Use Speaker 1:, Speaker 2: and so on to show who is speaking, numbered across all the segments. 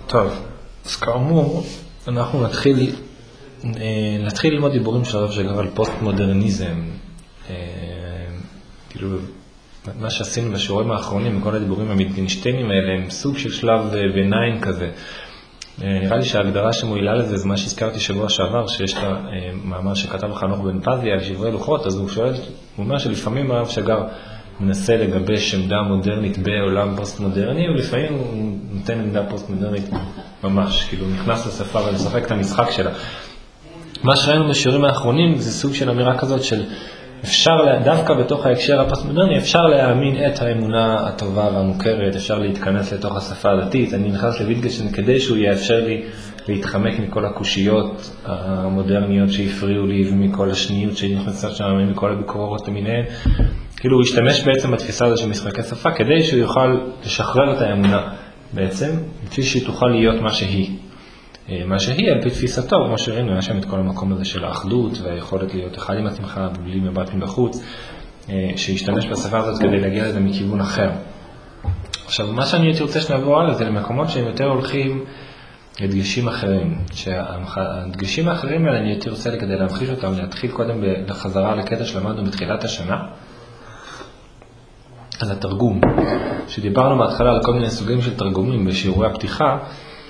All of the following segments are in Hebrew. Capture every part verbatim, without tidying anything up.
Speaker 1: טוב, אז כאמור, אנחנו נתחיל, נתחיל ללמוד דיבורים של הרב שגר על פוסט-מודרניזם. כאילו, מה שעשינו בשיעורים האחרונים, בכל הדיבורים המתגנשטיינים האלה, הם סוג של שלב ביניים כזה. נראה לי שההגדרה שמועילה לזה זה מה שהזכרתי שבוע שעבר, שיש את המאמר שכתב חנוך בן פזי על שברי לוחות, אז הוא שואל, הוא אומר שלפעמים הרב שגר מנסה לגבש עמדה מודרנית בעולם פוסט-מודרני, ולפעמים הוא נותן עמדה פוסט-מודרנית ממש, כאילו הוא נכנס לשפה ולשחק את המשחק שלה. מה שראינו בשיעורים האחרונים זה סוג של אמירה כזאת של אפשר, דווקא בתוך ההקשר הפוסט-מודרני, אפשר להאמין את האמונה הטובה והמוכרת, אפשר להתכנס לתוך השפה הדתית. אני נכנס לויטגנשטיין כדי שהוא יאפשר לי להתחמק מכל הקושיות המודרניות שהפריעו לי, ומכל השניות שנכנסה שם, ומכל הביקורות למיניהן. כאילו הוא השתמש בעצם בתפיסה הזאת של משחקי שפה, כדי שהוא יוכל לשחרר את האמונה בעצם, לפי שהיא תוכל להיות מה שהיא. מה שהיא על פי תפיסתו, כמו שראינו, היה שם את כל המקום הזה של האחדות, והיכולת להיות אחד עם עצמך, בלי מבט מבחוץ, שהשתמש בשפה הזאת כדי להגיע לזה מכיוון אחר. עכשיו, מה שאני הייתי רוצה שנעבור הלאה, זה למקומות שהם יותר הולכים לדגשים אחרים. שהדגשים האחרים האלה, אני הייתי רוצה כדי להמחיש אותם, להתחיל קודם לחזרה לקטע שלמדנו בתחילת השנה, אז התרגום, שדיברנו בהתחלה על כל מיני סוגים של תרגומים בשיעורי הפתיחה,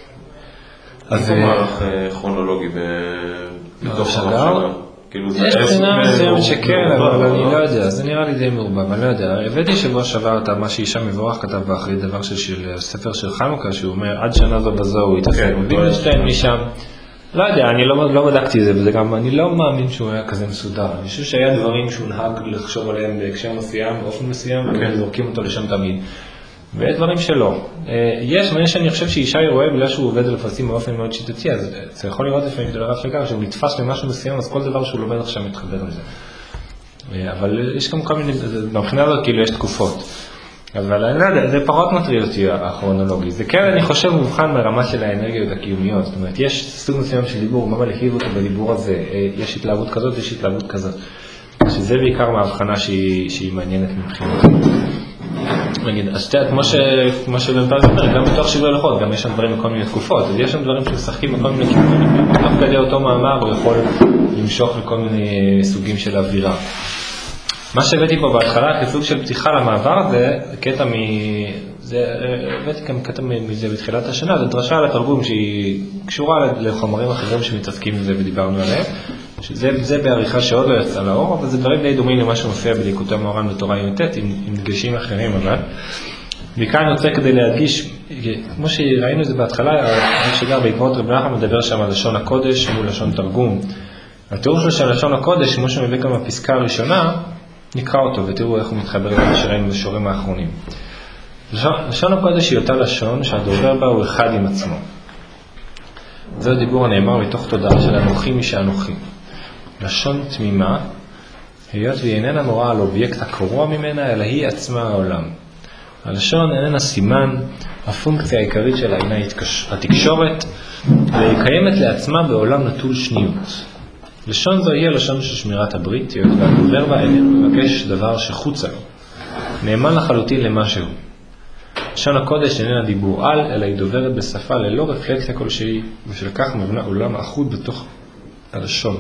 Speaker 2: אז זה מערך כרונולוגי בתוך
Speaker 1: שגר? יש בחינה מסוימת שכן, אבל אני לא יודע, זה נראה לי די מעורבב, אני לא יודע. הבאתי שבוע שעבר את מה שאישה מבורך כתב באחרי דבר של ספר של חנוכה, שהוא אומר, עד שנה זו בזו הוא התעסק. וילנשטיין משם, לא יודע, אני לא בדקתי זה, וזה גם, אני לא מאמין שהוא היה כזה מסודר. אני חושב שהיה דברים שהוא נהג לחשוב עליהם בהקשר מסוים, באופן מסוים, וזורקים אותו לשם תמיד. ויש דברים שלא. יש, מה שאני חושב שאישה רואה בגלל שהוא עובד על הפסים באופן מאוד שיטתי, אז זה יכול לראות לפעמים של הרב שגר, שהוא נתפס למשהו מסוים, אז כל דבר שהוא לומד עכשיו מתחבר לזה. אבל יש גם כל מיני, מבחינה הזאת כאילו יש תקופות. אבל אני לא יודע, זה פחות מטריד אותי הכרונולוגי. זה כן, אני חושב, מובחן מהרמה של האנרגיות הקיומיות. זאת אומרת, יש סוג מסוים של דיבור, מה מלהיב אותו בדיבור הזה, יש התלהבות כזאת, יש התלהבות כזאת. שזה בעיקר מההבחנה שהיא, שהיא מעניינת מבחינת. נגיד, אז שתהיה, כמו ש... כמו שבן פז אומר, גם בתוך שברי לוחות, גם יש שם דברים בכל מיני תקופות, אז יש שם דברים שמשחקים בכל מיני כיוונים, תוך כדי אותו מאמר הוא יכול למשוך לכל מיני סוגים של אווירה. מה שהבאתי פה בהתחלה, כסוג של פתיחה למעבר הזה, קטע מ... זה... הבאתי גם קטע מזה בתחילת השנה, זה דרשה על התרגום שהיא קשורה לחומרים אחרים שמתעסקים עם זה ודיברנו עליהם, שזה זה בעריכה שעוד לא יצא לאור, אבל זה דברים די דומים למה שמופיע בליקוטי מוהר"ן בתורה י"ט, עם, עם דגשים אחרים אבל. וכאן אני רוצה כדי להדגיש, כמו שראינו את זה בהתחלה, הרב שגר בעקבות רב נחמן מדבר שם על לשון הקודש מול לשון תרגום. התיאור של לשון הקודש, כמו שמביא גם בפסקה הראשונה, נקרא אותו ותראו איך הוא מתחבר למה שראינו בשיעורים האחרונים. לשון, לשון הקודש היא אותה לשון שהדובר בה הוא אחד עם עצמו. זה הדיבור הנאמר מתוך תודעה של אנוכי משאנוכי. לשון תמימה, היות והיא איננה מורה על אובייקט הקרוע ממנה, אלא היא עצמה העולם. הלשון איננה סימן, הפונקציה העיקרית שלה אינה התקשורת, והיא קיימת לעצמה בעולם נטול שניות. לשון זו היא הלשון של שמירת הברית, היות והדובר בה איננו מבקש דבר שחוצה לו. נאמן לחלוטין למשהו. לשון הקודש איננה דיבור על, אלא היא דוברת בשפה ללא רפלקסיה כלשהי, ושל כך מבנה עולם אחוד בתוך הלשון.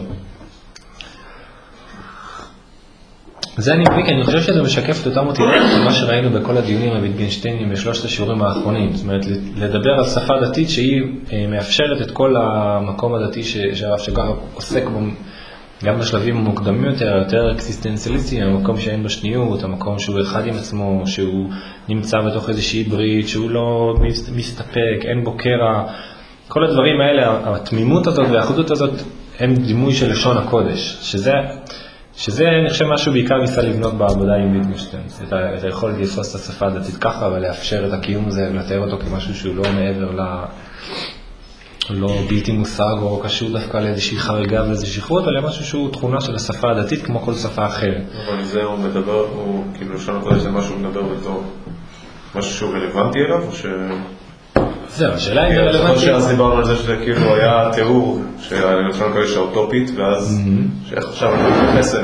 Speaker 1: זה אני מבין, כי אני חושב שזה משקף את אותה מוטיבציה מה שראינו בכל הדיונים הוויטגנשטיינים בשלושת השיעורים האחרונים. זאת אומרת, לדבר על שפה דתית שהיא מאפשרת את כל המקום הדתי שהרב שגר עוסק בו, גם בשלבים המוקדמים יותר, יותר אקסיסטנציאליסטי, המקום שאין בשניות, המקום שהוא אחד עם עצמו, שהוא נמצא בתוך איזושהי ברית, שהוא לא מסתפק, אין בו קרע. כל הדברים האלה, התמימות הזאת והאחדות הזאת, הם דימוי של לשון הקודש, שזה... שזה אני חושב משהו בעיקר ניסה לבנות בעבודה עם ויטגנשטיין, את היכולת לתפוס את השפה הדתית ככה ולאפשר את הקיום הזה ולתאר אותו כמשהו שהוא לא מעבר ל... לא בלתי מושג או קשור דווקא לאיזושהי חריגה ואיזושהי שכרות, אלא משהו שהוא תכונה של השפה הדתית כמו כל שפה אחרת.
Speaker 2: אבל זה הוא מדבר, הוא כאילו לשון הקודש זה משהו מדבר בתור משהו שהוא רלוונטי אליו או ש...
Speaker 1: זהו, השאלה היא רלוונטית.
Speaker 2: אני חושב שאז דיברנו על זה שזה כאילו היה תיאור של לשון הקודש האוטופית, ואז שאיך עכשיו אני מתייחס אליה.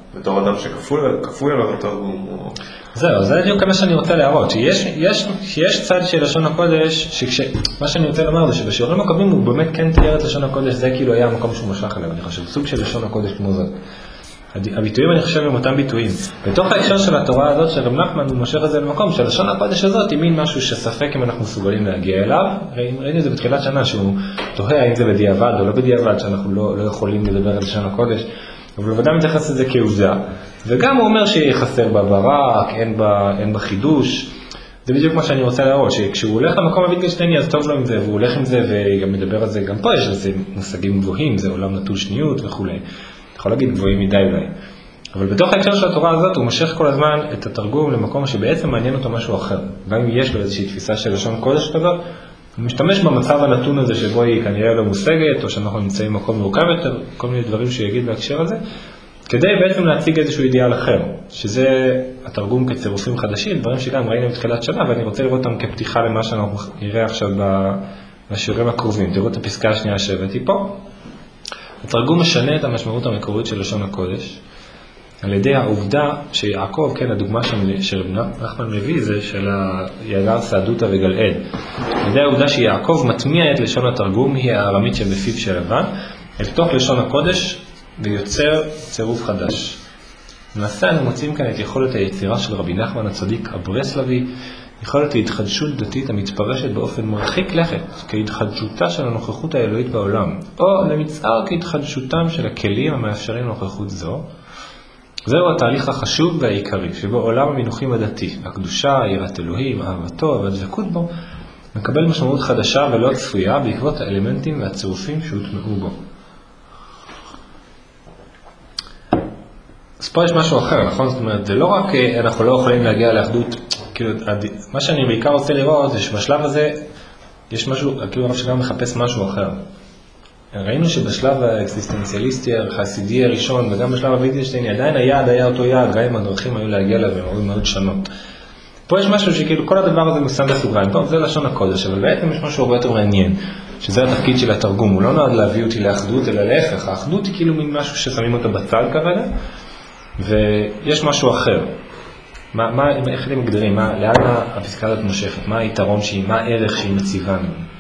Speaker 2: בתור אדם שכפוי עליו התרגום.
Speaker 1: זהו, זה בדיוק מה שאני רוצה להראות, שיש יש, שיש צד של לשון הקודש, שכש, מה שאני רוצה לומר זה שבשיעורים הקודמים הוא באמת כן תיאר את לשון הקודש, זה כאילו היה המקום שהוא משך עליו, אני חושב, סוג של לשון הקודש כמו זאת. הביטויים אני חושב הם אותם ביטויים. בתוך ההקשר של התורה הזאת של רב נחמן הוא מושך את זה למקום שלשון הקודש הזאת היא מין משהו שספק אם אנחנו מסוגלים להגיע אליו. ראינו את זה בתחילת שנה שהוא תוהה האם זה בדיעבד או לא בדיעבד, שאנחנו לא, לא יכולים לדבר על לשון הקודש, אבל בוודאי מתייחס לזה כעובדה. וגם הוא אומר שחסר בה ברק, אין בה, אין בה חידוש. זה בדיוק מה שאני רוצה להראות, שכשהוא הולך למקום הוויטגנשטייני אז טוב לו עם זה, והוא הולך עם זה וגם מדבר על זה, גם פה יש לזה מושגים גבוהים, זה עולם נטול שניות וכולי. יכול להגיד גבוהים מדי אולי. אבל בתוך ההקשר של התורה הזאת הוא מושך כל הזמן את התרגום למקום שבעצם מעניין אותו משהו אחר. גם אם יש לו איזושהי תפיסה של לשון קודש כזאת, הוא משתמש במצב הנתון הזה שבו היא כנראה לא מושגת, או שאנחנו נמצאים במקום מורכב יותר, כל מיני דברים שיגיד בהקשר הזה, כדי בעצם להציג איזשהו אידיאל אחר, שזה התרגום כצירופים חדשים, דברים שגם ראינו בתחילת שנה, ואני רוצה לראות אותם כפתיחה למה שאנחנו נראה עכשיו בשיעורים הקרובים. תראו את הפסקה השנייה שהבאתי פה. התרגום משנה את המשמעות המקורית של לשון הקודש, על ידי העובדה שיעקב, כן, הדוגמה שרב נחמן מביא זה של היגר סעדותא וגלעד. על ידי העובדה שיעקב מטמיע את לשון התרגום, היא הארמית שבפיו של לבן, אל תוך לשון הקודש ויוצר צירוף חדש. למעשה אנו מוצאים כאן את יכולת היצירה של רבי נחמן הצדיק הברסלבי, יכולת ההתחדשות דתית המתפרשת באופן מרחיק לכת, כהתחדשותה של הנוכחות האלוהית בעולם, או למצער כהתחדשותם של הכלים המאפשרים נוכחות זו. זהו התהליך החשוב והעיקרי, שבו עולם המינוחים הדתי, הקדושה, יראת אלוהים, אהבתו והדבקות בו, מקבל משמעות חדשה ולא צפויה בעקבות האלמנטים והצירופים שהוטמעו בו. אז פה יש משהו אחר, נכון? זאת אומרת, זה לא רק אנחנו לא יכולים להגיע לאחדות, כאילו, מה שאני בעיקר רוצה לראות זה שבשלב הזה יש משהו, כאילו הרב שגם מחפש משהו אחר. ראינו שבשלב האקסיסטנציאליסטי, החסידי הראשון, וגם בשלב הוויטגנשטייני, עדיין היעד היה אותו יעד, גם אם הדרכים היו להגיע אליו, הם היו מאוד שונות. פה יש משהו שכאילו כל הדבר הזה מושם בסוגריים, טוב, זה לשון הקודש, אבל בעצם יש משהו הרבה יותר מעניין, שזה התפקיד של התרגום, הוא לא נועד להביא אותי לאחדות, אלא להפך, האחדות היא כאילו מין משהו ששמים אותו בצד כרגע, ויש משהו אחר. מה, מה, איך אתם מגדירים? מה, לאן הפסקה הזאת מושכת? מה היתרון שהיא, מה הערך שהיא מציבה?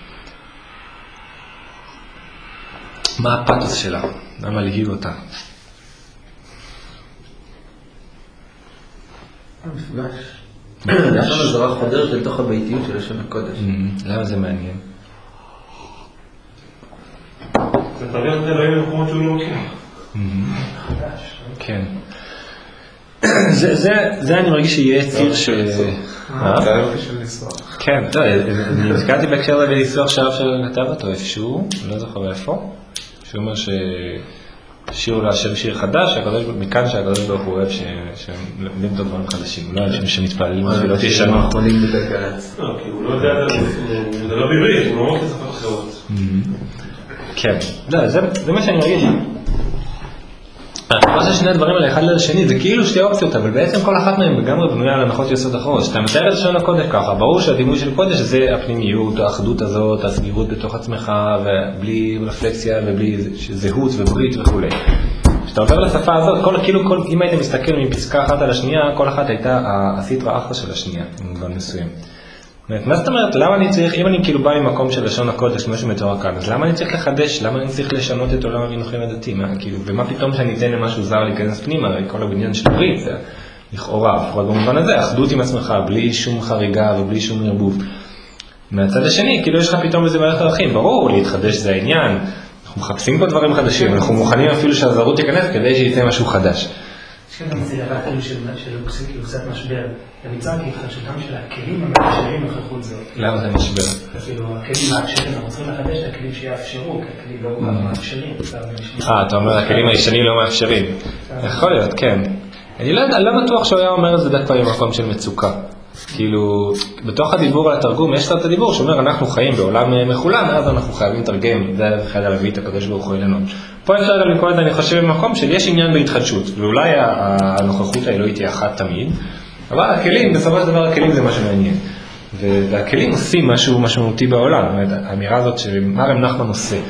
Speaker 1: מה הפתוס שלה? למה להיב אותה?
Speaker 3: המפגש. לשון הזרה חודרת לתוך הביתיות של לשון הקודש.
Speaker 1: למה זה מעניין?
Speaker 2: זה תראה את זה לא יהיה במקומות שהוא לא מכיר.
Speaker 1: כן. זה אני מרגיש שיהיה ציר ש...
Speaker 2: זה היה בשביל לנסוח.
Speaker 1: כן, אני הזכרתי בהקשר לזה לנסוח שער שכתב אותו איפשהו, לא זוכר איפה, שהוא אומר ששיר להשם שיר חדש, מכאן שהקדוש ברוך הוא אוהב שמלמדים את הדברים חדשים, הוא לא אוהב שמתפעלים בשבילות ישנות.
Speaker 2: לא, כי הוא לא יודע, זה לא בעברית, הוא לא רוצה לשפות אחרות.
Speaker 1: כן, זה מה שאני מרגיש. מה ששני הדברים האלה אחד לשני זה כאילו שתי אופציות, אבל בעצם כל אחת מהן לגמרי בנויה על הנחות יסוד אחרות. שאתה מתאר את לשון הקודש ככה, ברור שהדימוי של קודש זה הפנימיות, האחדות הזאת, הסגירות בתוך עצמך, ובלי רפלקסיה ובלי זהות וברית וכו'. כשאתה עובר לשפה הזאת, כל, כאילו כל, אם היית מסתכל מפסקה אחת על השנייה, כל אחת הייתה הסטרה אחת של השנייה, במובן מסוים. מה זאת אומרת, למה אני צריך, אם אני כאילו בא ממקום של לשון הקודש, משהו מתואר כאן, אז למה אני צריך לחדש, למה אני צריך לשנות את עולם המינוחים הדתי, כאילו, ומה פתאום שאני אתן למשהו זר להיכנס פנימה, הרי כל הבניין של ברית, זה לכאורה, לפחות במובן הזה, אחדות עם עצמך, בלי שום חריגה ובלי שום ערבוב. מהצד השני, כאילו יש לך פתאום איזה מערכת ערכים, ברור, להתחדש זה העניין, אנחנו מחפשים פה דברים חדשים, אנחנו מוכנים אפילו שהזרות תיכנס כדי שייצא משהו חדש.
Speaker 4: יש כאן זה רק כאילו של קצת משבר, ומצא כהתחדשותם של הכלים המאפשרים נוכחות זאת.
Speaker 1: למה זה משבר?
Speaker 4: אפילו הכלים מאפשרים, אנחנו צריכים לחדש את הכלים שיאפשרו, כי הכלים לא מאפשרים.
Speaker 1: אה, אתה אומר, הכלים הישנים לא מאפשרים. יכול להיות, כן. אני לא יודע, לא בטוח שהוא היה אומר את זה דווקא במקום של מצוקה. כאילו, בתוך הדיבור על התרגום, יש את הדיבור שאומר, אנחנו חיים בעולם מחולם, אז אנחנו חייבים לתרגם, זה חייב להביא את הקדוש ברוך הוא אלינו. פה אפשר גם לקרוא את זה, אני חושב, במקום של יש עניין בהתחדשות, ואולי הנוכחות האלוהית היא אחת תמיד, אבל הכלים, בסופו של דבר הכלים זה משהו מעניין. והכלים עושים משהו משמעותי בעולם, האמירה הזאת שמה רב נחמן עושה.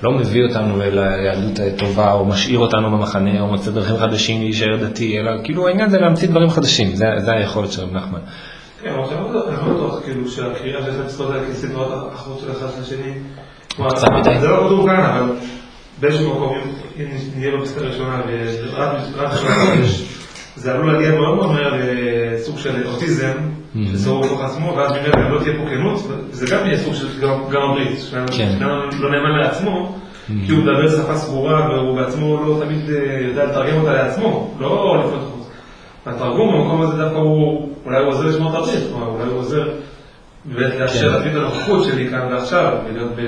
Speaker 1: לא מביא אותנו אל היהדות הטובה, או משאיר אותנו במחנה, או מוצא דרכים חדשים להישאר דתי, אלא כאילו העניין זה להמציא דברים חדשים, זה, זה היכולת של רב נחמן.
Speaker 5: כן, אבל אני לא בטוח כאילו שהקריאה של המצוות האלה כסדרת האחרות של אחד לשני,
Speaker 1: קצת מדי.
Speaker 5: זה לא כתוב כאן, אבל באיזשהו מקום, אם נהיה בפסקה ראשונה, ורק חודש, זה עלול להגיע מאוד מאוד מהר לסוג של אוטיזם, לסור בתוך עצמו, ואז ממנו לא תהיה פה כנות, זה גם יהיה סוג של גם הברית, שגם לא נאמן לעצמו, כי הוא מדבר שפה סגורה, והוא בעצמו לא תמיד יודע לתרגם אותה לעצמו, לא לפנות חוץ. התרגום במקום הזה דווקא הוא, אולי הוא עוזר לשמור את הברית, אולי הוא עוזר באמת לאפשר להביא את הנוכחות שלי כאן ועכשיו, ולהיות ב...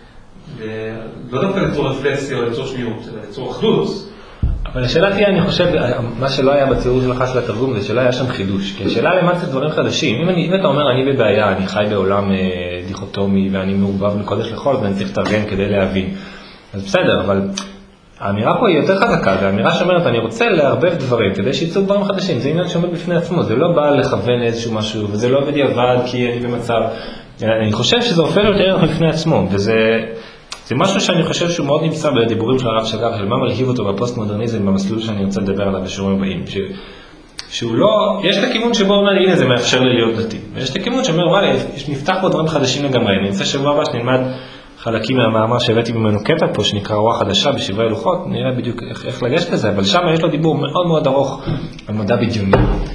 Speaker 5: לא דווקא ליצור רפלקסיה או ליצור שניות, אלא ליצור אחדות.
Speaker 1: אבל השאלה תהיה, אני חושב, מה שלא היה בציור שלך של התרגום, זה שלא היה שם חידוש. כי השאלה למה זה דברים חדשים. אם, אני, אם אתה אומר, אני בבעיה, אני חי בעולם אה, דיכוטומי, ואני מעורבב מקודש לחול, ואני צריך לתרגם כדי להבין. אז בסדר, אבל האמירה פה היא יותר חזקה, והאמירה שאומרת, אני רוצה להרבב דברים, כדי שיצאו דברים חדשים. זה עניין שעומד בפני עצמו, זה לא בא לכוון איזשהו משהו, וזה לא בדיעבד, כי אני במצב... אני חושב שזה הופך יותר לפני עצמו, וזה... זה משהו שאני חושב שהוא מאוד נמצא בדיבורים של הרב שגר, של מה מרחיב אותו בפוסט-מודרניזם, במסלול שאני רוצה לדבר עליו בשיעורים הבאים. ש... שהוא לא... יש את הכיוון שבו אומר, הנה זה מאפשר לי להיות דתי. ויש את הכיוון שאומר, וואלה, יש נפתח פה דברים חדשים לגמרי. אני רוצה שבוע הבא שנלמד חלקים מהמאמר שהבאתי ממנו קטע פה, שנקרא רוח חדשה בשברי לוחות, נראה בדיוק איך, איך לגשת לזה, אבל שם יש לו דיבור מאוד מאוד ארוך על מדע בדיוני.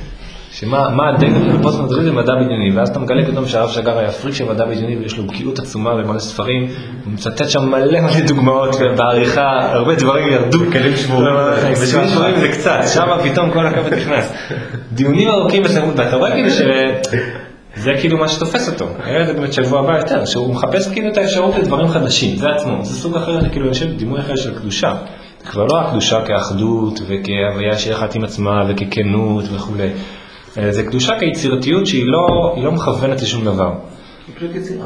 Speaker 1: שמה, מה הדגל בפוסט-מודרניזם מדע בדיוני, ואז אתה מגלה פתאום שהרב שגר היה פריק של מדע בדיוני, ויש לו בקיאות עצומה ומלא ספרים, הוא מצטט שם מלא מלא דוגמאות, בעריכה, הרבה דברים ירדו, כלים שבורים, ושם שבורים זה קצת, שם פתאום כל הקו נכנס. דיונים ארוכים וסמות, ואתה רואה כאילו שזה כאילו מה שתופס אותו, היה זה באמת שבוע הבא יותר, שהוא מחפש כאילו את האפשרות לדברים חדשים, זה עצמו, זה סוג אחר, כאילו אני חושב דימוי אחר של קדושה, כבר לא הקדושה כאחדות וכהוויה שיחת עם עצמה וככנות וכו'. זה קדושה כיצירתיות שהיא לא, היא לא מכוונת לשום דבר.
Speaker 3: היא פשוט יצירה.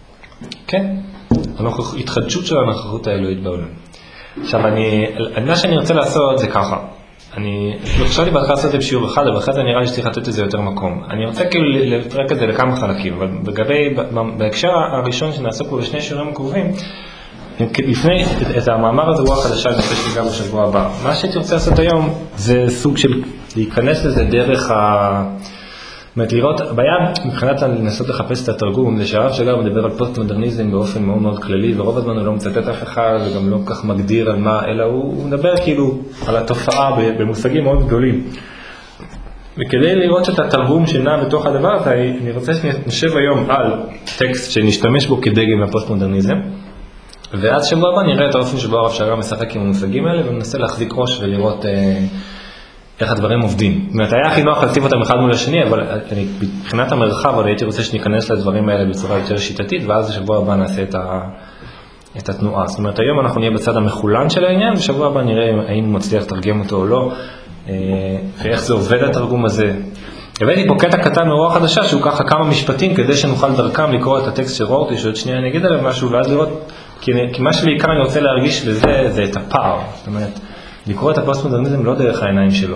Speaker 1: כן, התחדשות של הנוכחות האלוהית בעולם. עכשיו, אני, מה שאני רוצה לעשות זה ככה. אני חשבתי בהתחלה לעשות את זה בשיעור אחד, אבל אחרי זה נראה לי שצריך לתת לזה יותר מקום. אני רוצה כאילו לפרק את זה לכמה חלקים, אבל בגבי, בהקשר הראשון שנעסוק פה בשני שיעורים הקרובים, לפני את המאמר הזה רוח חדשה, אני רוצה שתיגע בשבוע הבא. מה שהייתי רוצה לעשות היום זה סוג של להיכנס לזה דרך ה... זאת אומרת, לראות, הבעיה מבחינת לנסות לחפש את התרגום, זה שהרב שגר מדבר על פוסט-מודרניזם באופן מאוד מאוד כללי, ורוב הזמן הוא לא מצטט אף אחד, וגם לא כך מגדיר על מה, אלא הוא, הוא מדבר כאילו על התופעה במושגים מאוד גדולים. וכדי לראות את התרגום שנע בתוך הדבר הזה, אני רוצה שנשב היום על טקסט שנשתמש בו כדגם לפוסט-מודרניזם, ואז שבוע הבא נראה את האופן שבו הרב שגר משחק עם המושגים האלה, וננסה להחזיק ראש ולראות אה, איך הדברים עובדים. זאת אומרת, היה הכי נוח להציב אותם אחד מול השני, אבל אני, מבחינת המרחב, אבל הייתי רוצה שניכנס לדברים האלה בצורה יותר שיטתית, ואז שבוע הבא נעשה את, ה, את התנועה. זאת אומרת, היום אנחנו נהיה בצד המחולן של העניין, ושבוע הבא נראה האם מצליח לתרגם אותו או לא, אה, ואיך זה עובד התרגום הזה. הבאתי פה קטע קטן מרוח חדשה, שהוא ככה כמה משפטים, כדי שנוכל דרכם לקרוא את הטקסט של רורטי, שעוד שנייה אני אגיד עליו משהו, ואז לראות, כי, כי מה שבעיקר אני רוצה להרגיש בזה, זה את הפער. זאת אומרת, לקרוא את הפוסט-מודרניזם לא דרך העיניים שלו.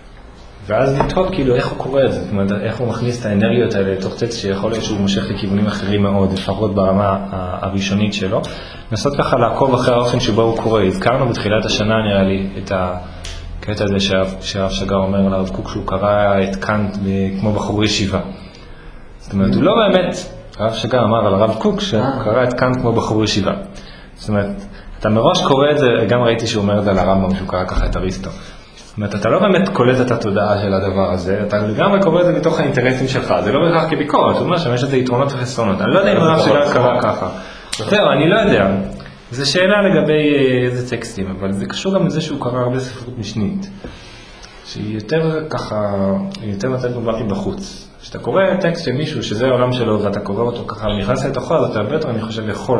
Speaker 1: ואז לתהות כאילו איך הוא קורא את זה, זאת אומרת, איך הוא מכניס את האנרגיות האלה לתוך טקסט שיכול להיות שהוא מושך לכיוונים אחרים מאוד, לפחות ברמה הראשונית שלו. לנסות ככה לעקוב אחרי האופן שבו הוא קורא. הזכרנו בתחילת השנה, נראה לי, את הקטע הזה שהרב שגר אומר על הרב קוק, שהוא קרא את קאנט כמו בחור ישיבה. זאת אומרת, הוא לא באמת, הרב שגר אמר על הרב קוק שהוא קרא את קאנט כמו בחור ישיבה. זאת אומרת, אתה מראש קורא את זה, גם ראיתי שהוא אומר את זה על הרמב"ם, שהוא קרא ככה את אריסטו. זאת אומרת, אתה לא באמת קולט את התודעה של הדבר הזה, אתה גם קורא את זה בתוך האינטרסים שלך, זה לא בהכרח כביקורת, הוא אומר שיש את זה יתרונות וחסרונות. אני לא יודע אם הרב שגר קרא ככה. זהו, אני לא יודע. זו שאלה לגבי איזה טקסטים, אבל זה קשור גם לזה שהוא קרא הרבה ספרות משנית, שהיא יותר ככה, היא יותר נותנת מבטים בחוץ. כשאתה קורא טקסט של מישהו שזה העולם שלו, ואתה קורא אותו ככה, ונכנס לתוכו, אז אתה בטח, אני חושב, יכול.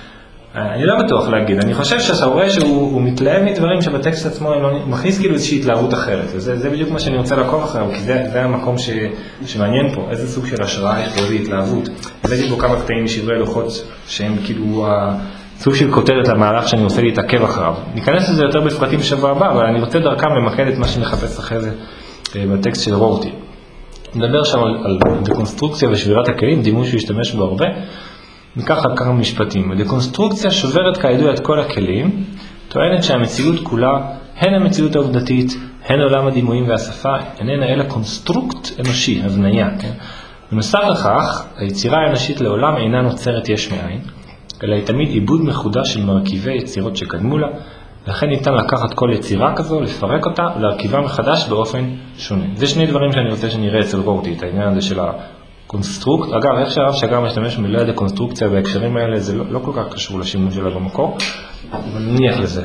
Speaker 1: אני לא בטוח להגיד, אני חושב שאתה רואה שהוא מתלהב מדברים שבטקסט עצמו הוא מכניס כאילו איזושהי התלהבות אחרת, וזה זה בדיוק מה שאני רוצה לעקוב אחריו, כי זה, זה המקום ש, שמעניין פה, איזה סוג של השראה יש פה, איזה התלהבות. הבאתי פה כמה קטעים משברי לוחות שהם כאילו סוג של כותרת למהלך שאני רוצה להתעכב אחריו. ניכנס לזה יותר בפרטים בשבוע הבא, אבל אני רוצה דרכם למקד את מה שנחפש אחרי זה בטקסט של רורטי. נדבר שם על, על דקונסטרוקציה ושבירת הכלים, דימוי שהוא ישתמש בו הרבה, מכך כמה משפטים. דקונסטרוקציה שוברת כידוע את כל הכלים, טוענת שהמציאות כולה, הן המציאות העובדתית, הן עולם הדימויים והשפה, איננה אלא קונסטרוקט אנושי, הבניה. כן? בנוסף לכך, היצירה האנושית לעולם אינה נוצרת יש מאין, אלא היא תמיד עיבוד מחודש של מרכיבי יצירות שקדמו לה, לכן ניתן לקחת כל יצירה כזו, לפרק אותה ולהרכיבה מחדש באופן שונה. זה שני דברים שאני רוצה שנראה אצל רורטי, את העניין הזה של הקונסטרוקט. אגב, איך שהרב שגר משתמש במילה דקונסטרוקציה בהקשרים האלה, זה לא, לא כל כך קשור לשימוש שלה במקור, אבל נניח לזה.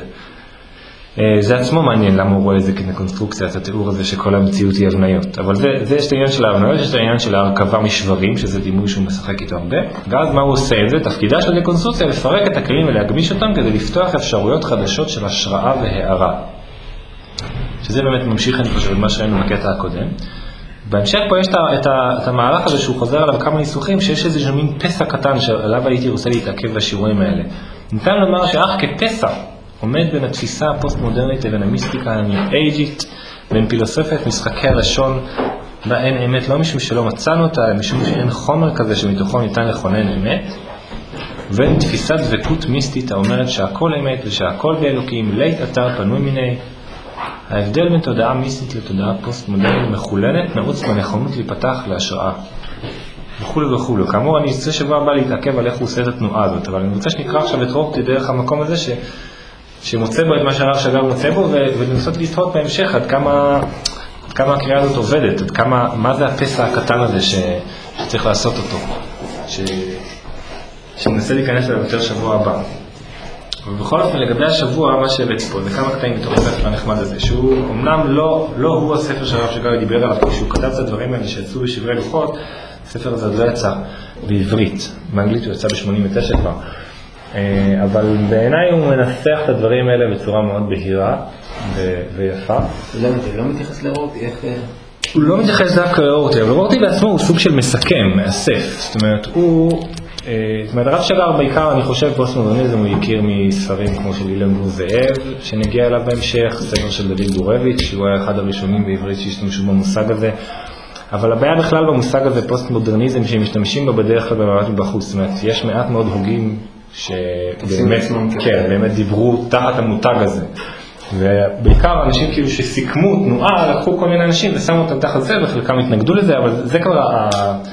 Speaker 1: זה עצמו מעניין למה הוא רואה את זה כקונסטרוקציה, את התיאור הזה שכל המציאות היא הבניות. אבל זה, זה יש את העניין של ההבניות, יש את העניין של ההרכבה משברים, שזה דימוי שהוא משחק איתו הרבה. ואז מה הוא עושה את זה? תפקידה של דקונסטרוקציה לפרק את הכלים ולהגמיש אותם כדי לפתוח אפשרויות חדשות של השראה והערה. שזה באמת ממשיך, אני חושב, מה שראינו בקטע הקודם. בהמשך פה יש את, ה, את המהלך הזה שהוא חוזר עליו כמה ניסוחים, שיש איזה מין פסע קטן שעליו הייתי רוצה להתעכב בשיעורים האלה. ניתן לומר שאך כפסע עומד בין התפיסה הפוסט-מודרנית לבין המיסטיקה הניו-אייג'ית, בין פילוסופיית משחקי הלשון, בה אין אמת, לא משום שלא מצאנו אותה, משום שאין חומר כזה שמתוכו ניתן לכונן אמת, ובין תפיסת דבקות מיסטית האומרת שהכל אמת ושהכל באלוקים, לית אתר פנוי מיני. ההבדל בין תודעה מיסטית לתודעה פוסט-מודרנית מחולנת נעוץ בנכונות להיפתח להשראה. וכו' וכו'. כאמור, אני רוצה שבוע הבא להתעכב על איך הוא עושה את התנועה הזאת, אבל אני רוצה שנקרא עכשיו את רורטי דרך המקום הזה ש... שמוצא בו את מה שהרב שגר מוצא בו, ולנסות להתהות בהמשך עד כמה, עד כמה הקריאה הזאת עובדת, עד כמה, מה זה הפסע הקטן הזה ש, שצריך לעשות אותו, ש, שננסה להיכנס אליו יותר שבוע הבא. ובכל אופן, לגבי השבוע, מה שהבאתי פה, זה כמה קטעים מתוך הספר הנחמד הזה, שהוא אמנם לא, לא הוא הספר שהרב שגר דיבר עליו, כשהוא כתב את הדברים האלה שיצאו בשברי לוחות, הספר הזה לא יצא בעברית, באנגלית הוא יצא ב-שמונים ותשע כבר. אבל בעיניי הוא מנסח את הדברים האלה בצורה מאוד בהירה ויפה.
Speaker 3: זה לא מתייחס לרורטי, איך...
Speaker 1: הוא לא מתייחס דווקא לרורטי, אבל רורטי בעצמו הוא סוג של מסכם, מאסף. זאת אומרת, הוא... זאת אומרת, הרב שגר בעיקר, אני חושב, פוסט-מודרניזם הוא הכיר מספרים כמו של אילן גור זאב, שנגיע אליו בהמשך, ספר של דוד גורביץ', שהוא היה אחד הראשונים בעברית שהשתמשו במושג הזה. אבל הבעיה בכלל במושג הזה פוסט-מודרניזם שהם משתמשים בו בדרך כלל במעט מבחוץ. זאת אומרת, יש מעט מאוד הוגים שבאמת, כן, באמת דיברו תחת המותג הזה. ובעיקר אנשים כאילו שסיכמו תנועה, לקחו כל מיני אנשים ושמו אותם תחת זה, וחלקם התנגדו לזה, אבל זה כבר ה...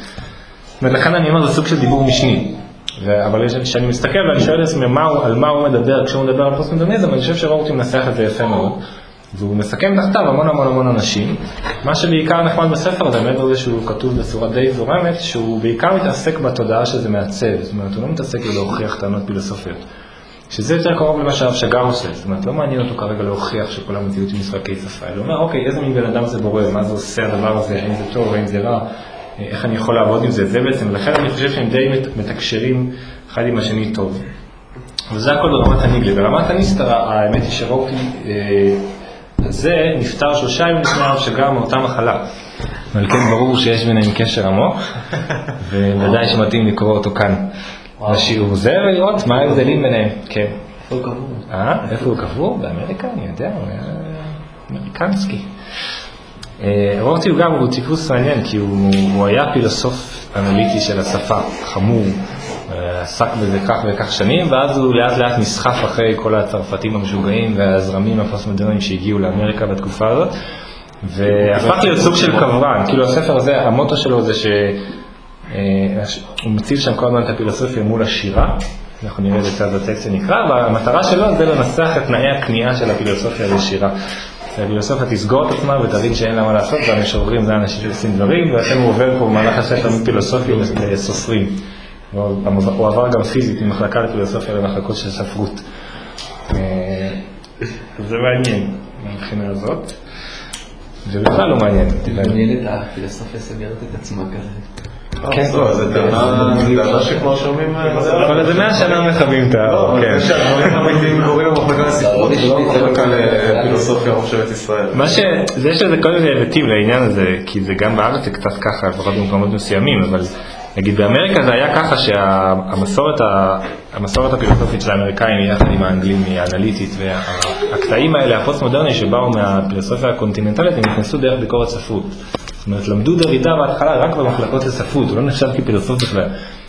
Speaker 1: לכן אני אומר, זה סוג של דיבור משני. אבל כשאני מסתכל ואני שואל לעצמי על מה הוא מדבר כשהוא מדבר על פוסט-מודרניזם, אני חושב שרורטי מנסח את זה יפה מאוד. והוא מסכם תחתיו המון המון המון אנשים. מה שבעיקר נחמד בספר הזה, מעבר לזה שהוא כתוב בצורה די זורמת, שהוא בעיקר מתעסק בתודעה שזה מעצב. זאת אומרת, הוא לא מתעסק להוכיח טענות פילוסופיות. שזה יותר קרוב למה שהרב שגר עושה. זאת אומרת, לא מעניין אותו כרגע להוכיח שכל המציאות היא משחקי שפה. הוא אומר, אוקיי, איזה מין בן אדם זה בורא? מה זה עושה הדבר הזה? האם זה טוב? האם זה רע? איך אני יכול לעבוד עם זה? זה בעצם, לכן אני חושב שהם די מתקשרים אחד עם השני טוב. וזה הכל ברמת הניגלה. ברמת הניסטר, האמת היא שרורטי זה נפטר שלושה ימים לפני הרב שגר מאותה מחלה. אבל כן ברור שיש ביניהם קשר עמוק, וודאי שמתאים לקרוא אותו כאן. בשיעור זה ולראות מה ההבדלים ביניהם. כן.
Speaker 3: איפה הוא קבור?
Speaker 1: אה? איפה הוא קבור? באמריקה? אני יודע, הוא היה אמריקנסקי. רורטי הוא גם הוא טיפוס מעניין, כי הוא, הוא היה פילוסוף אנליטי של השפה, חמור. עסק בזה כך וכך שנים, ואז הוא לאט לאט נסחף אחרי כל הצרפתים המשוגעים והזרמים הפוסט-מודרניים שהגיעו לאמריקה בתקופה הזאת, והפך להיות סוג של קברן. כאילו הספר הזה, המוטו שלו זה שהוא מציב שם כל הזמן את הפילוסופיה מול השירה, אנחנו נראה את צד הטקסט שנקרא, והמטרה שלו זה לנסח את תנאי הקנייה של הפילוסופיה לשירה. הפילוסופיה תסגור את עצמה ותבין שאין לה מה לעשות, והמשוררים זה אנשים שעושים דברים, ולכן הוא עובר פה במהלך הספר מפילוסופיה לסופרים. הוא עבר גם פיזית ממחלקה לפילוסופיה למחלקות של ספרות. זה מעניין מבחינה הזאת, ובכלל לא מעניין.
Speaker 3: מעניין את הפילוסופיה סגרת את עצמה כזה.
Speaker 2: כן, זה טענה שכבר שומעים
Speaker 1: אבל זה מאה שנה מחבים את האור.
Speaker 2: זה שהדברים אמיתיים קוראים במחלקה לספרות, ולא מחלקה לפילוסופיה מחשבת ישראל.
Speaker 1: זה יש לזה כל מיני היבטים לעניין הזה, כי זה גם בארץ זה קצת ככה, לפחות במקומות מסוימים, אבל נגיד באמריקה זה היה ככה שהמסורת הפילוסופית של האמריקאים היא יחד עם האנגלים היא האנליטית, והקטעים האלה הפוסט-מודרניים שבאו מהפילוסופיה הקונטיננטלית הם נכנסו דרך ביקורת ספרות. זאת אומרת, למדו דרידה בהתחלה רק במחלקות לספרות, הוא לא נחשב כפילוסוף בכלל.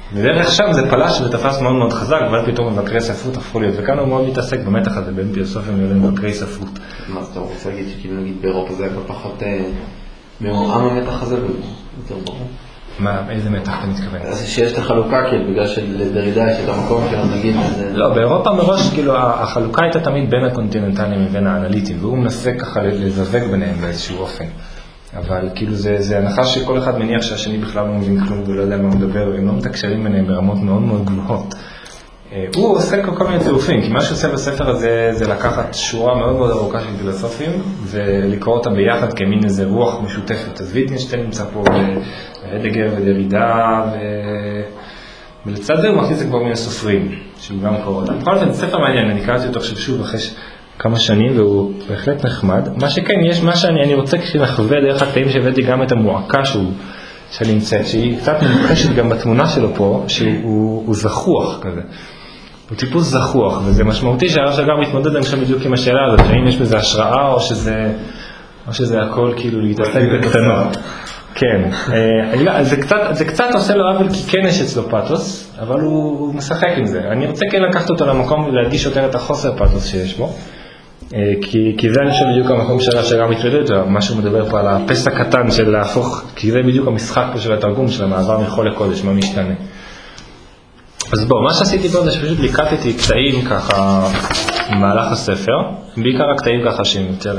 Speaker 1: בדרך שם זה פלש ותפס מאוד מאוד חזק, ואז פתאום מבקרי ספרות הפכו להיות, וכאן הוא מאוד מתעסק במתח הזה בין פילוסופים לבין מבקרי ספרות.
Speaker 3: מה אתה רוצה להגיד שכאילו נגיד באירופה זה הכל פחות מעורם המתח הזה ויותר ברור?
Speaker 1: מה, איזה מתח אתה מתכוון?
Speaker 3: שיש את החלוקה כאילו, בגלל שלדרידה יש את המקום שלנו נגיד
Speaker 1: לא, באירופה מראש כאילו החלוקה הייתה תמיד בין הקונטיננטליים ובין האנליטיים, והוא מנסה ככה לזווג ביניהם באיזשהו אופן. אבל כאילו זה, זה הנחה שכל אחד מניח שהשני בכלל לא מבין כלום ולא יודע מה הוא מדבר, והם לא מתקשרים ביניהם ברמות מאוד מאוד גבוהות. הוא עושה כל מיני צירופים, כי מה שהוא עושה בספר הזה זה לקחת שורה מאוד מאוד ארוכה של פילוסופים ולקרוא אותה ביחד כמין איזה רוח משותפת. אז ויטגנשטיין נמצא פה והדגר ודרידה ו... ולצד זה הוא מכניס את כבר מיני סופרים שהוא גם קורא אותם. בכל זאת, ספר מעניין, אני קראתי אותו עכשיו שוב אחרי כמה שנים והוא בהחלט נחמד. מה שכן, יש מה שאני אני רוצה כשנחווה דרך הקטעים שהבאתי גם את המועקה שהוא שנמצאת, שהיא קצת מומחשת גם בתמונה שלו פה, שהוא הוא זכוח כזה. הוא טיפוס זכוח, וזה משמעותי שהרב שגר מתמודד אני חושב בדיוק עם השאלה הזאת, האם יש בזה השראה או שזה, או שזה הכל כאילו להתעסק בקטנות. כן, זה קצת, זה קצת עושה לו עוול כי כן יש אצלו פאתוס, אבל הוא, הוא משחק עם זה. אני רוצה כן לקחת אותו למקום ולהדגיש יותר את החוסר פאתוס שיש בו, כי, כי זה אני חושב בדיוק המקום שהרב שגר מתמודד, מה שהוא מדבר פה על הפס הקטן של להפוך, כי זה בדיוק המשחק פה של התרגום של המעבר מחול לקודש, מה משתנה. אז בוא, מה שעשיתי פה זה שפשוט ליקטתי קטעים ככה במהלך הספר, בעיקר הקטעים ככה שהם יותר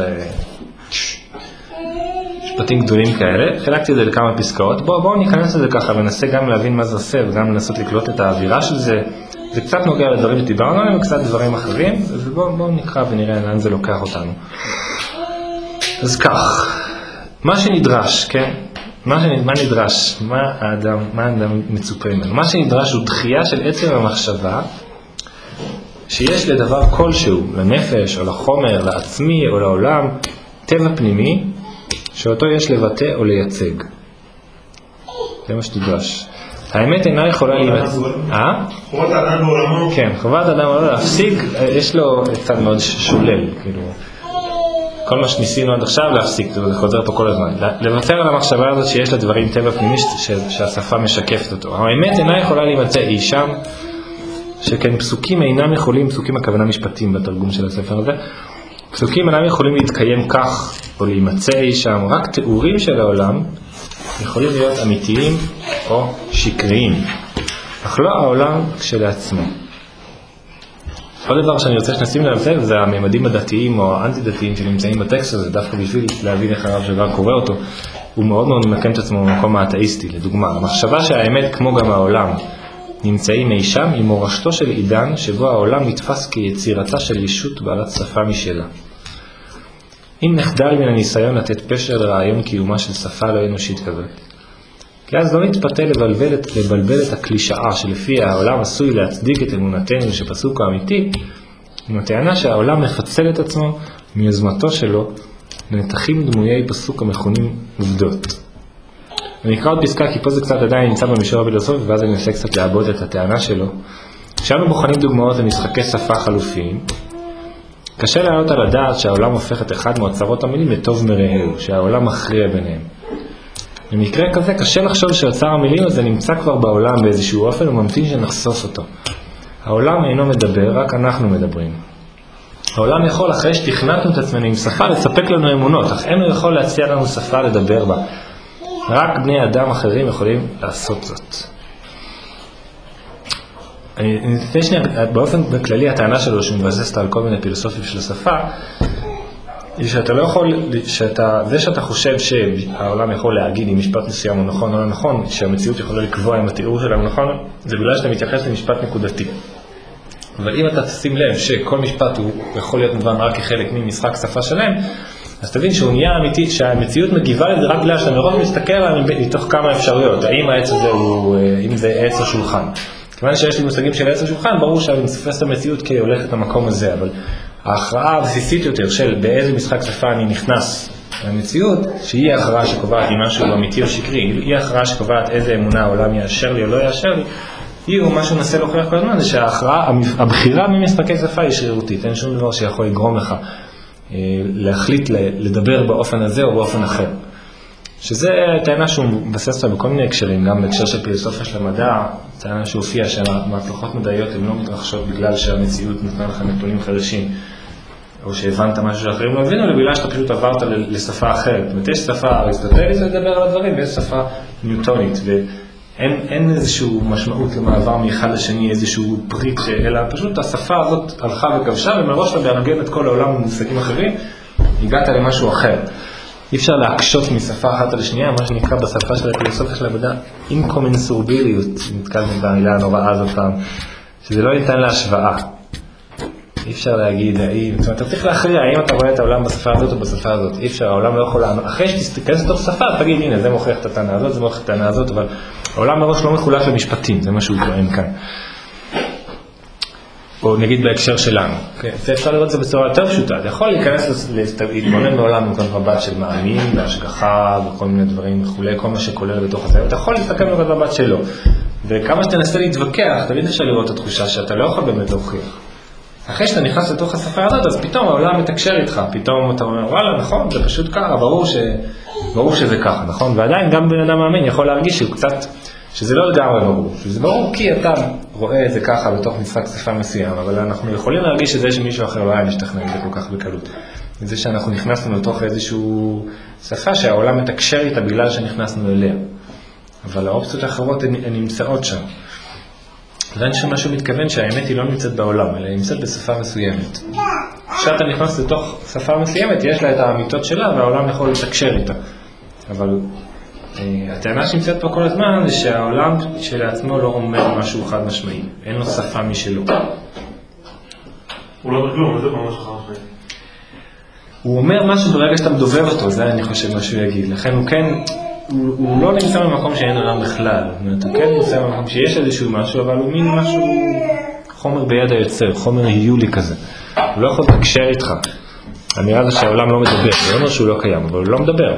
Speaker 1: משפטים גדולים כאלה, חילקתי את זה לכמה פסקאות, בואו בוא ניכנס לזה ככה וננסה גם להבין מה זה עושה וגם לנסות לקלוט את האווירה של זה, זה קצת נוגע לדברים שדיברנו עליהם וקצת דברים אחרים, ובואו בוא נקרא ונראה לאן זה לוקח אותנו. אז כך, מה שנדרש, כן? מה, שנד... מה נדרש, מה האדם, מה האדם מצופה ממנו? מה שנדרש הוא דחייה של עצם המחשבה שיש לדבר כלשהו, לנפש או לחומר, לעצמי או לעולם, טבע פנימי, שאותו יש לבטא או לייצג. זה מה שתדרש. האמת אינה יכולה להימצא... אה?
Speaker 5: חובת האדם בעולמו.
Speaker 1: כן, חובת האדם בעולמו להפסיק, יש לו צד מאוד שולל, כאילו... כל מה שניסינו עד עכשיו להפסיק, זה חוזר פה כל הזמן. לוותר על המחשבה הזאת שיש לדברים טבע פנימי שהשפה משקפת אותו. האמת אינה יכולה להימצא אי שם, שכן פסוקים אינם יכולים, פסוקים הכוונה משפטים בתרגום של הספר הזה, פסוקים אינם יכולים להתקיים כך או להימצא אי שם, רק תיאורים של העולם יכולים להיות אמיתיים או שקריים, אך לא העולם כשלעצמו. עוד דבר שאני רוצה שנשים לב זה הממדים הדתיים או האנטי-דתיים שנמצאים בטקסט הזה, דווקא בשביל להבין איך הרב שגר קורא אותו, הוא מאוד מאוד ממקם את עצמו במקום האתאיסטי. לדוגמה, המחשבה שהאמת כמו גם העולם נמצאים אי שם היא מורשתו של עידן שבו העולם נתפס כיצירתה של ישות בעלת שפה משלה. אם נחדל מן הניסיון לתת פשר לרעיון קיומה של שפה לא אנושית כזאת, כי אז לא נתפתה לבלבל את, לבלבל את הקלישאה שלפיה העולם עשוי להצדיק את אמונתנו שפסוק האמיתי, עם הטענה שהעולם מפצל את עצמו מיוזמתו שלו לנתחים דמויי פסוק המכונים עובדות. אני אקרא עוד פסקה כי פה זה קצת עדיין נמצא במישור הפילוסופי ואז אני אנסה קצת לעבוד את הטענה שלו. כשאנו בוחנים דוגמאות למשחקי שפה חלופיים, קשה להעלות על הדעת שהעולם הופך את אחד מאוצרות המילים לטוב מרעהו, שהעולם מכריע ביניהם. במקרה כזה קשה לחשוב שאוצר המילים הזה נמצא כבר בעולם באיזשהו אופן וממתין שנחשוף אותו. העולם אינו מדבר, רק אנחנו מדברים. העולם יכול אחרי שתכנתנו את עצמנו עם שפה לספק לנו אמונות, אך אינו יכול להציע לנו שפה לדבר בה. רק בני אדם אחרים יכולים לעשות זאת. אני נתן שנייה, באופן כללי הטענה שלו שמבססת על כל מיני פילוסופים של השפה, היא שאתה לא יכול, שאתה, זה שאתה חושב שהעולם יכול להגיד אם משפט מסוים הוא נכון או לא נכון, שהמציאות יכולה לקבוע אם התיאור שלה הוא נכון, זה בגלל שאתה מתייחס למשפט נקודתי. אבל אם אתה תשים לב שכל משפט הוא יכול להיות מובן רק כחלק ממשחק שפה שלם, אז תבין שהוא נהיה אמיתי, שהמציאות מגיבה לזה רק בגלל שאתה מרוב מסתכל עליו מתוך כמה אפשרויות, האם העץ הזה הוא, אם זה עץ או שולחן. כיוון שיש לי מושגים של עץ או שולחן, ברור שאני מספס את המציאות כי הולכת למקום הזה, אבל ההכרעה הבסיסית יותר של באיזה משחק שפה אני נכנס למציאות, שהיא ההכרעה שקובעת אם משהו אמיתי או שקרי, היא ההכרעה שקובעת איזה אמונה העולם יאשר לי או לא יאשר לי, היא או משהו ננסה להוכיח כל הזמן, זה שההכרעה, הבחירה ממשחקי שפה היא שרירותית, אין שום דבר שיכול לגרום לך להחליט לדבר באופן הזה או באופן אחר. שזה טענה שהוא מבסס בכל מיני הקשרים, גם בהקשר של פילוסופיה של המדע, טענה שהופיע שהמהפכות מדעיות הן לא מתרחשות בגלל שהמציאות נתנה לך נתונים חדשים, או שהבנת משהו שאחרים לא הבינו, אלא בגלל שאתה פשוט עברת לשפה אחרת. זאת אומרת, יש שפה אריסטוטלית לדבר על הדברים, ויש שפה ניוטונית, ואין איזשהו משמעות למעבר מאחד לשני, איזשהו פריט, אלא פשוט השפה הזאת הלכה וכבשה, ומראש אתה מארגן את כל העולם במושגים אחרים, הגעת למשהו אחר. אי אפשר להקשות משפה אחת על השנייה, מה שנקרא בשפה של הפילוסופיה של המדע, אינקומנסורביליות, נתקלנו במילה הנוראה הזאת פעם, שזה לא ניתן להשוואה. אי אפשר להגיד, האם, זאת אומרת, אתה צריך להכריע, האם אתה רואה את העולם בשפה הזאת או בשפה הזאת. אי אפשר, העולם לא יכול לענות. אחרי שתסתכנס לתוך שפה, תגיד, הנה, זה מוכיח את הטענה הזאת, זה מוכיח את הטענה הזאת, אבל העולם מראש לא מחולק למשפטים, זה מה שהוא טוען כאן. או נגיד בהקשר שלנו. זה אפשר לראות את זה בצורה יותר פשוטה. אתה יכול להיכנס, להתבונן בעולם במקום מבט של מאמין, בהשגחה, וכל מיני דברים וכולי, כל מה שכולל בתוך הזה. אתה יכול להסתכל במקום מבט שלו. וכמה שתנסה להתווכח, תמיד אפשר לראות את התחושה שאתה לא יכול באמת להוכיח. אחרי שאתה נכנס לתוך השפה הזאת, אז פתאום העולם מתקשר איתך, פתאום אתה אומר, וואלה, נכון, זה פשוט ככה, ברור, ש... ברור שזה ככה, נכון? ועדיין גם בן אדם מאמין יכול להרגיש שהוא קצת, שזה לא לגמרי ברור, שזה ברור כי אתה רואה את זה ככה בתוך משחק שפה מסוים, אבל אנחנו יכולים להרגיש שזה שמישהו אחר לא היה משתכנע את זה כל כך בקלות. זה שאנחנו נכנסנו לתוך איזשהו שפה שהעולם מתקשר איתה בגלל שנכנסנו אליה. אבל האופציות האחרות הן נמצאות שם. ואין שמשהו מתכוון שהאמת היא לא נמצאת בעולם, אלא היא נמצאת בשפה מסוימת. כשאתה נכנס לתוך שפה מסוימת, יש לה את האמיתות שלה, והעולם יכול לתקשר איתה. אבל הטענה שנמצאת פה כל הזמן, זה שהעולם שלעצמו לא אומר משהו חד משמעי. אין לו שפה משלו.
Speaker 5: הוא לא בכלום, זה ממש חד משמעי.
Speaker 1: הוא אומר משהו ברגע שאתה מדובר אותו, זה אני חושב מה שהוא יגיד. לכן הוא כן... הוא, הוא לא נמצא במקום שאין עולם בכלל, הוא כן נמצא במקום שיש איזשהו משהו, אבל הוא מין משהו, חומר ביד היוצר, חומר היולי כזה. הוא לא יכול לתקשר איתך. האמירה זה שהעולם לא מדבר, זה אומר שהוא לא קיים, אבל הוא לא מדבר.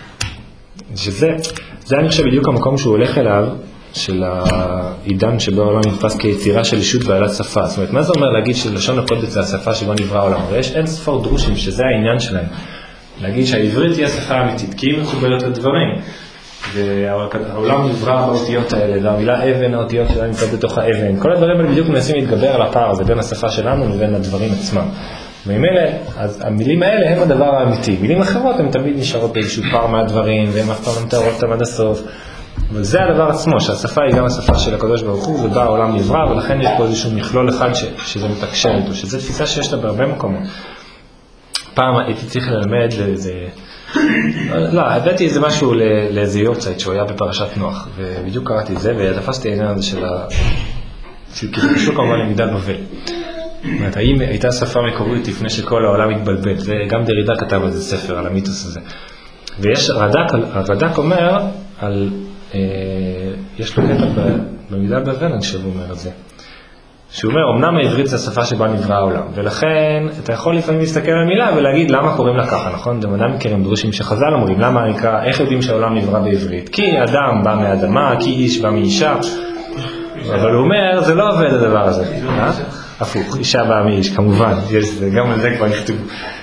Speaker 1: שזה, זה אני חושב בדיוק המקום שהוא הולך אליו, של העידן שבו העולם נתפס כיצירה של אישות ועלת שפה. זאת אומרת, מה זה אומר להגיד שלשון הקודש זה השפה שבה נברא העולם? ויש אין ספור דרושים שזה העניין שלהם. להגיד שהעברית היא השפה האמיתית, כי היא מחוברת לדברים. והעולם נברא באותיות האלה, והמילה אבן, האותיות שלה נמצאות בתוך האבן. כל הדברים האלה בדיוק מנסים להתגבר על הפער הזה בין השפה שלנו לבין הדברים עצמם. וממילא, אז המילים האלה הם הדבר האמיתי. מילים אחרות הן תמיד נשארות באיזשהו פער מהדברים, והן אף פעם לא מתארות אותם עד הסוף. אבל זה הדבר עצמו, שהשפה היא גם השפה של הקדוש ברוך הוא, ובה העולם נברא, ולכן יש פה איזשהו מכלול אחד ש, שזה מתקשר איתו, שזו תפיסה שיש לה בהרבה מקומות. פעם הייתי צריך ללמד לאיזה... לא, הבאתי איזה משהו לאיזה יורצייט שהוא היה בפרשת נוח, ובדיוק קראתי את זה, ותפסתי העניין הזה של ה... כאילו קשור כמובן למידת בבל. זאת אומרת, האם הייתה שפה מקורית לפני שכל העולם התבלבל, וגם דרידה כתב על זה ספר, על המיתוס הזה. ויש, הרד"ק אומר על... יש לו קטע במידת בבל, אני חושב הוא אומר את זה. שהוא אומר, אמנם העברית זה השפה שבה נברא העולם, ולכן אתה יכול לפעמים להסתכל על מילה ולהגיד למה קוראים לה ככה, נכון? גם אדם מכירים דרושים שחז"ל אומרים, למה נקרא, איך יודעים שהעולם נברא בעברית? כי אדם בא מאדמה, כי איש בא מאישה, אבל הוא אומר, זה לא עובד הדבר הזה. הפוך, אישה באה מאיש, כמובן, גם על זה כבר נכתוב.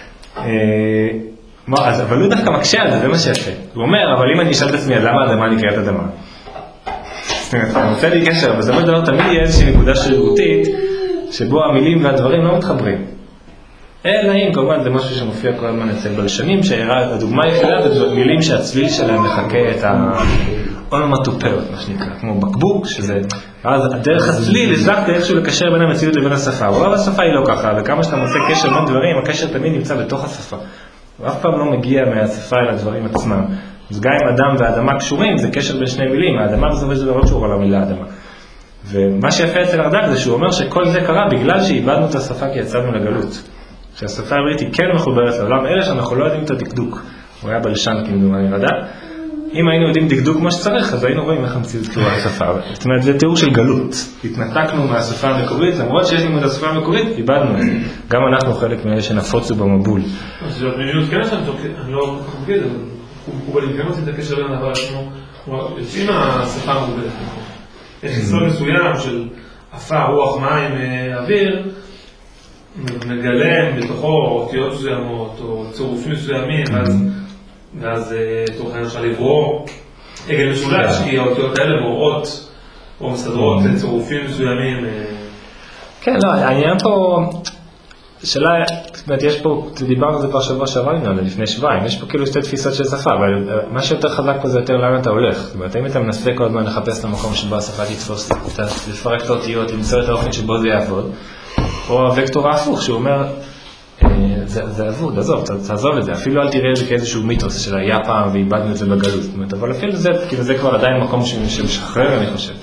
Speaker 1: אבל הוא דווקא מקשה על זה, זה מה שיפה. הוא אומר, אבל אם אני אשאל את עצמי, למה האדמה נקראת אדמה? אני רוצה לי קשר, אבל זה לא דבר תמיד יהיה איזושהי נקודה שרירותית שבו המילים והדברים לא מתחברים. אלא אם, כמובן, זה משהו שמופיע כל הזמן אצל בלשנים, שהדוגמה היחידה זה מילים שהצליל שלהם מחכה את האונומטופיות, מה שנקרא, כמו בקבוק, שזה... אז הדרך הצליל הזלקת איכשהו לקשר בין המציאות לבין השפה. אבל השפה היא לא ככה, וכמה שאתה מוצא קשר בין דברים, הקשר תמיד נמצא בתוך השפה. הוא אף פעם לא מגיע מהשפה אל הדברים עצמם. אז גם אם אדם ואדמה קשורים, זה קשר בין שני מילים, האדמה בסופו של דבר לא קשור על המילה אדמה. ומה שיפה אצל הרד"ק זה שהוא אומר שכל זה קרה בגלל שאיבדנו את השפה כי יצאנו לגלות. שהשפה העברית היא כן מחוברת לעולם, אלה שאנחנו לא יודעים את הדקדוק. הוא היה בלשן כמדומני רד"ק. אם היינו יודעים דקדוק כמו שצריך, אז היינו רואים איך המציאות תיאור השפה. זאת אומרת, זה תיאור של גלות. התנתקנו מהשפה המקורית, למרות שיש לנו את השפה המקורית, איבדנו את זה. גם אנחנו חלק מאלה שנפוצו במבול.
Speaker 5: אז זאת מיניות כן שאני לא מגיד, הוא בלגנות את הקשר בין הדבר עצמו, יוצאים מהשפה המוגבלת. יש יסוד מסוים של עפר, רוח, מים, אוויר, מגלם בתוכו אותיות מסוימות או צירופים מסוימים, אז ואז תוך העניין אפשר לברוא עגל משולש, כי האותיות האלה ברורות, או מסדרות צירופים מסוימים.
Speaker 1: כן, לא, העניין פה, שאלה, זאת אומרת, יש פה, דיברנו על זה כבר שבוע שעבר, לפני שבועיים, יש פה כאילו שתי תפיסות של שפה, אבל מה שיותר חזק פה זה יותר לאן אתה הולך. זאת אומרת, אם אתה מנסה כל הזמן לחפש את המקום שבו השפה תתפוס, לפרק את האותיות, למצוא את האופן שבו זה יעבוד, או הוקטור ההפוך, שהוא אומר, זה עבוד, עזוב, תעזוב את זה, אפילו אל תראה את זה כאיזשהו מיתוס של היה פעם ואיבדנו את זה בגלות, זאת אומרת, אבל אפילו זה, כאילו זה כבר עדיין מקום שמשחרר, אני חושב.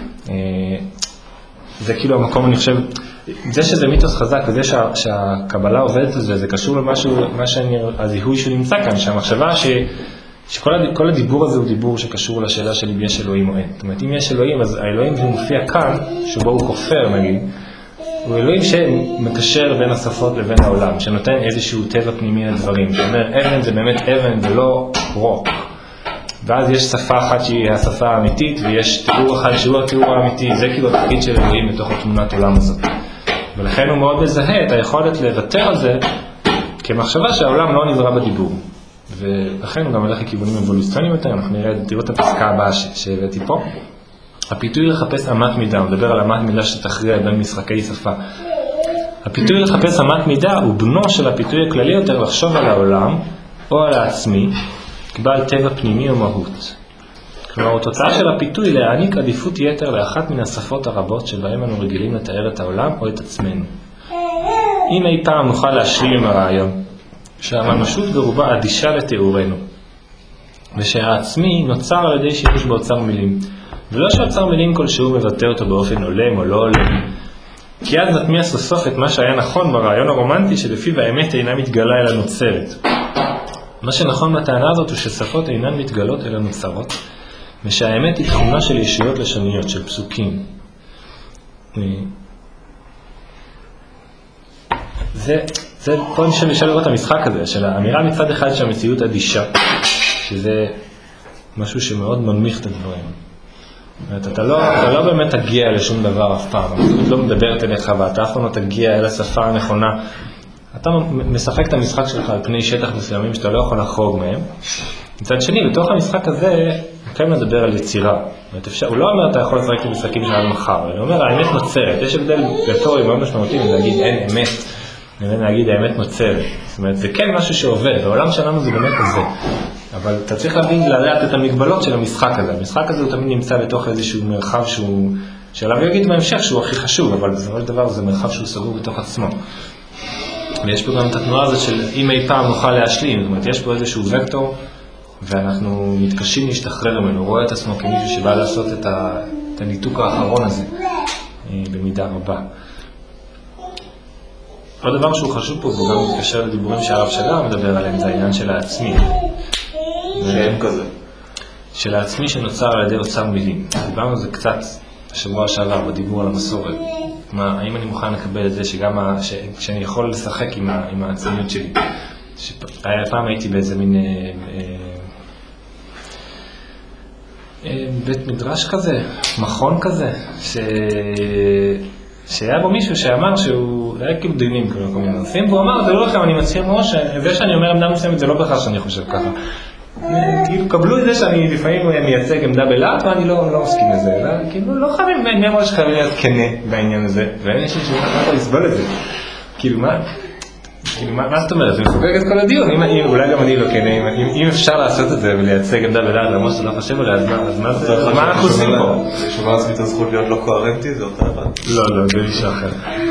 Speaker 1: זה כאילו המקום, אני חושב, זה שזה מיתוס חזק, וזה שהקבלה עובדת על זה, זה קשור למשהו, מה שאני, הזיהוי שנמצא כאן, שהמחשבה ש, שכל הדיבור הזה הוא דיבור שקשור לשאלה של אם יש אלוהים או אין. זאת אומרת, אם יש אלוהים, אז האלוהים הוא מופיע כאן, שבו הוא כופר, נגיד, הוא אלוהים שמקשר בין השפות לבין העולם, שנותן איזשהו טבע פנימי לדברים, שאומר, אבן זה באמת אבן ולא רוק. ואז יש שפה אחת שהיא השפה האמיתית, ויש תיאור אחד שהוא התיאור האמיתי, זה כאילו התפקיד של אלוהים בתוך התמונת עולם הזאת. ולכן הוא מאוד מזהה את היכולת לוותר על זה, כמחשבה שהעולם לא נברא בדיבור. ולכן הוא גם הולך לכיוונים אבולוציוניים יותר, אנחנו נראה, תראו את הפסקה הבאה שהבאתי פה. הפיתוי לחפש אמת מידה, הוא מדבר על אמת מידה שתכריע בין משחקי שפה. הפיתוי לחפש אמת מידה הוא בנו של הפיתוי הכללי יותר לחשוב על העולם או על העצמי, כבעל טבע פנימי או מהות. כלומר, התוצאה של הפיתוי להעניק עדיפות יתר לאחת מן השפות הרבות שבהם אנו רגילים לתאר את העולם או את עצמנו. אם אי פעם נוכל להשלים עם הרעיון, שהממשות ברובה אדישה לתיאורנו, ושהעצמי נוצר על ידי שימוש באוצר מילים, ולא שאוצר מילים כלשהו מבטא אותו באופן עולם או לא עולם, כי אז נטמיע סוף סוף את מה שהיה נכון ברעיון הרומנטי שלפיו האמת אינה מתגלה אלא נוצרת. מה שנכון בטענה הזאת הוא ששפות אינן מתגלות אלא נוצרות, ושהאמת היא תכונה של ישויות לשוניות, של פסוקים. זה, זה פה אני חושב לראות את המשחק הזה, של האמירה מצד אחד שהמציאות אדישה, שזה משהו שמאוד מנמיך את הדברים. אתה לא, אתה לא באמת תגיע לשום דבר אף פעם, המציאות לא מדברת אליך ואתה אף פעם לא תגיע אל השפה הנכונה. אתה משחק את המשחק שלך על פני שטח מסוימים שאתה לא יכול לחרוג מהם. מצד שני, בתוך המשחק הזה, כן מדבר על יצירה. הוא לא אומר אתה יכול לשחק את המשחקים של מחר, הוא אומר האמת נוצרת. יש הבדל רטורי מאוד משמעותי, להגיד אין אמת, להגיד האמת נוצרת. זאת אומרת, זה כן משהו שעובד, בעולם שלנו זה באמת כזה. אבל אתה צריך להבין לדעת את המגבלות של המשחק הזה. המשחק הזה הוא תמיד נמצא בתוך איזשהו מרחב שהוא, שאליו יגיד בהמשך שהוא הכי חשוב, אבל בסופו של דבר זה מרחב שהוא סגור בתוך עצמו. ויש פה גם את התנועה הזאת של אם אי פעם נוכל להשלים, זאת אומרת, יש פה איזשהו וקטור, ואנחנו מתקשים להשתחרר ממנו, רואה את עצמו כמישהו שבא לעשות את, ה, את הניתוק האחרון הזה, במידה רבה. עוד דבר שהוא חשוב פה, והוא גם מתקשר לדיבורים שהרב שלה מדבר עליהם, זה העניין של העצמי.
Speaker 3: שהם כזה. של
Speaker 1: העצמי שנוצר על ידי אוצר מילים. דיברנו על זה קצת השבוע שעבר בדיבור על המסורת. מה, האם אני מוכן לקבל את זה שגם ה, ש, שאני יכול לשחק עם, ה, עם העצמיות שלי? פעם הייתי באיזה מין אה, אה, בית מדרש כזה, מכון כזה, ש, שהיה בו מישהו שאמר שהוא, היה כאילו דיונים כל מיני נושאים, והוא אמר, זה לא לכם, אני מצהיר מראש, זה שאני אומר עמדה מסוימת, זה לא בכלל שאני חושב ככה. כאילו, קבלו את זה שאני לפעמים מייצג עמדה בלעט, ואני לא, לא מסכים לזה, אלא כאילו, לא חייבים בעניין מה שחייבים להיות כנה בעניין הזה, ואין איזשהו שהוא יכול לסבול את זה. כאילו, מה? כאילו, מה, מה זאת אומרת? זה מחוקק את כל הדיון, אם, אם, אולי גם אני לא כנה, אם, אם אפשר לעשות את זה ולייצג עמדה בלעט, למרות שאתה לא חושב עליה, אז מה, אז מה זה, מה אנחנו עושים פה?
Speaker 2: שומע עצמי את הזכות להיות לא קוהרנטי, זה אותה הבא?
Speaker 1: לא, לא, זה מישהו אחר.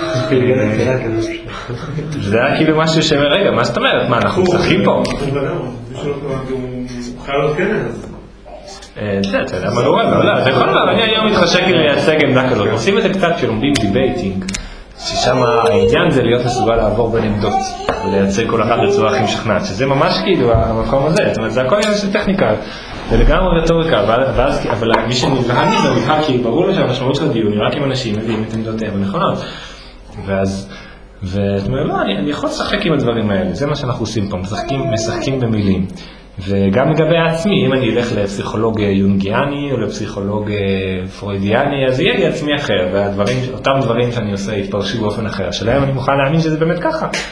Speaker 1: זה היה כאילו משהו שאומר, רגע, מה זאת אומרת? מה, אנחנו משחקים פה? זה, אתה יודע מה לא רואה, לא, זה יכול להיות, אני היום מתחשק לי לייצג עמדה כזאת, עושים את זה קצת כשלומדים דיבייטינג, ששם העניין זה להיות מסוגל לעבור בין עמדות, ולייצג כל אחד בצורה הכי משכנעת, שזה ממש כאילו המקום הזה, זאת אומרת, זה הכל עניין של טכניקה, זה לגמרי רטוריקה, אבל מי שנבהל מזה נבהל, כי ברור לו שהמשמעות של הדיון היא רק עם אנשים מביאים את עמדותיהם הנכונות, ואז, ואת אומרת, לא, אני יכול לשחק עם הדברים האלה, זה מה שאנחנו עושים פה, משחקים במילים. וגם לגבי העצמי, אם אני אלך לפסיכולוג יונגיאני או לפסיכולוג פרוידיאני, אז יהיה לי עצמי אחר, ואותם דברים שאני עושה יתפרשו באופן אחר. השאלה אם אני מוכן להאמין שזה באמת ככה.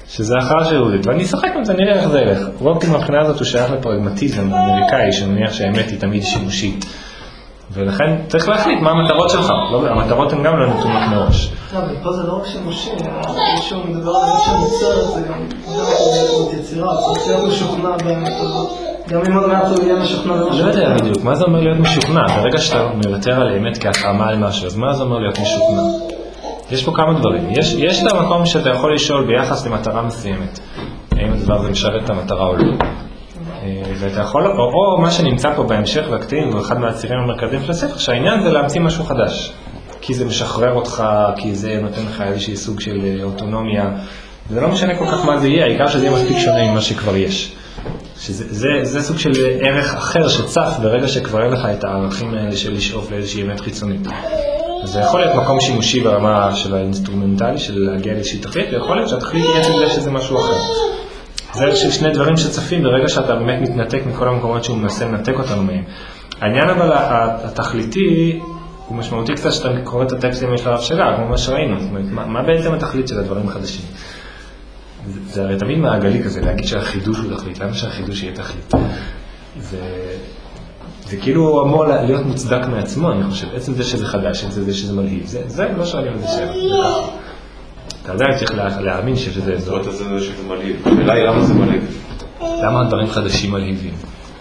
Speaker 1: שזה הכרעה שיהודית, ואני אשחק עם זה, נראה איך זה ילך. וורקין מבחינה הזאת הוא שייך לפרגמטיזם האמריקאי, שמניח שהאמת היא תמיד שימושית. ולכן צריך להחליט מה המטרות שלך, לא, המטרות הן גם לא נתונות מראש.
Speaker 4: לא, אבל פה זה לא רק שימושי, מישהו מדבר על זה שהמצרת, זה גם גם יצירה, צריך להיות משוכנע באמת, גם אם עוד מעט הוא יהיה משוכנע במשהו.
Speaker 1: לא יודע בדיוק, מה זה אומר להיות משוכנע? ברגע שאתה מוותר על האמת כהתאמה על משהו, אז מה זה אומר להיות משוכנע? יש פה כמה דברים. יש, יש את המקום שאתה יכול לשאול ביחס למטרה מסוימת, האם הדבר הזה משרת את המטרה או לא. ואתה יכול, או, או מה שנמצא פה בהמשך והקטעים, הוא אחד מהצירים המרכזיים של הספר, שהעניין זה להמציא משהו חדש. כי זה משחרר אותך, כי זה נותן לך איזושהי סוג של אוטונומיה. זה לא משנה כל כך מה זה יהיה, העיקר שזה יהיה מספיק שונה ממה שכבר יש. שזה, זה, זה סוג של ערך אחר שצף ברגע שכבר אין לך את הערכים האלה של לשאוף לאיזושהי אמת חיצונית. זה יכול להיות מקום שימושי ברמה של האינסטרומנטלי, של להגיע לאיזושהי תכלית, ויכול להיות שהתכלית היא עצם זה שזה משהו אחר. זה שני דברים שצפים ברגע שאתה באמת מתנתק מכל המקומות שהוא מנסה לנתק אותנו מהם. העניין אבל התכליתי הוא משמעותי קצת שאתה קורא את הטקסטים של הרב שג"ר, כמו מה שראינו. זאת אומרת, מה, מה בעצם התכלית של הדברים החדשים? זה, זה הרי תמיד מעגלי כזה, להגיד שהחידוש הוא תכלית. למה שהחידוש יהיה תכלית? זה, זה כאילו אמור להיות מוצדק מעצמו, אני חושב. עצם זה שזה חדש, עצם זה שזה מלהיב. זה, זה לא שואלים את זה שאלה, זה ככה. אתה עדיין צריך להאמין שזה...
Speaker 2: זאת זה שזה מלהיב. השאלה היא למה זה מלהיב?
Speaker 1: למה הדברים חדשים מלהיבים?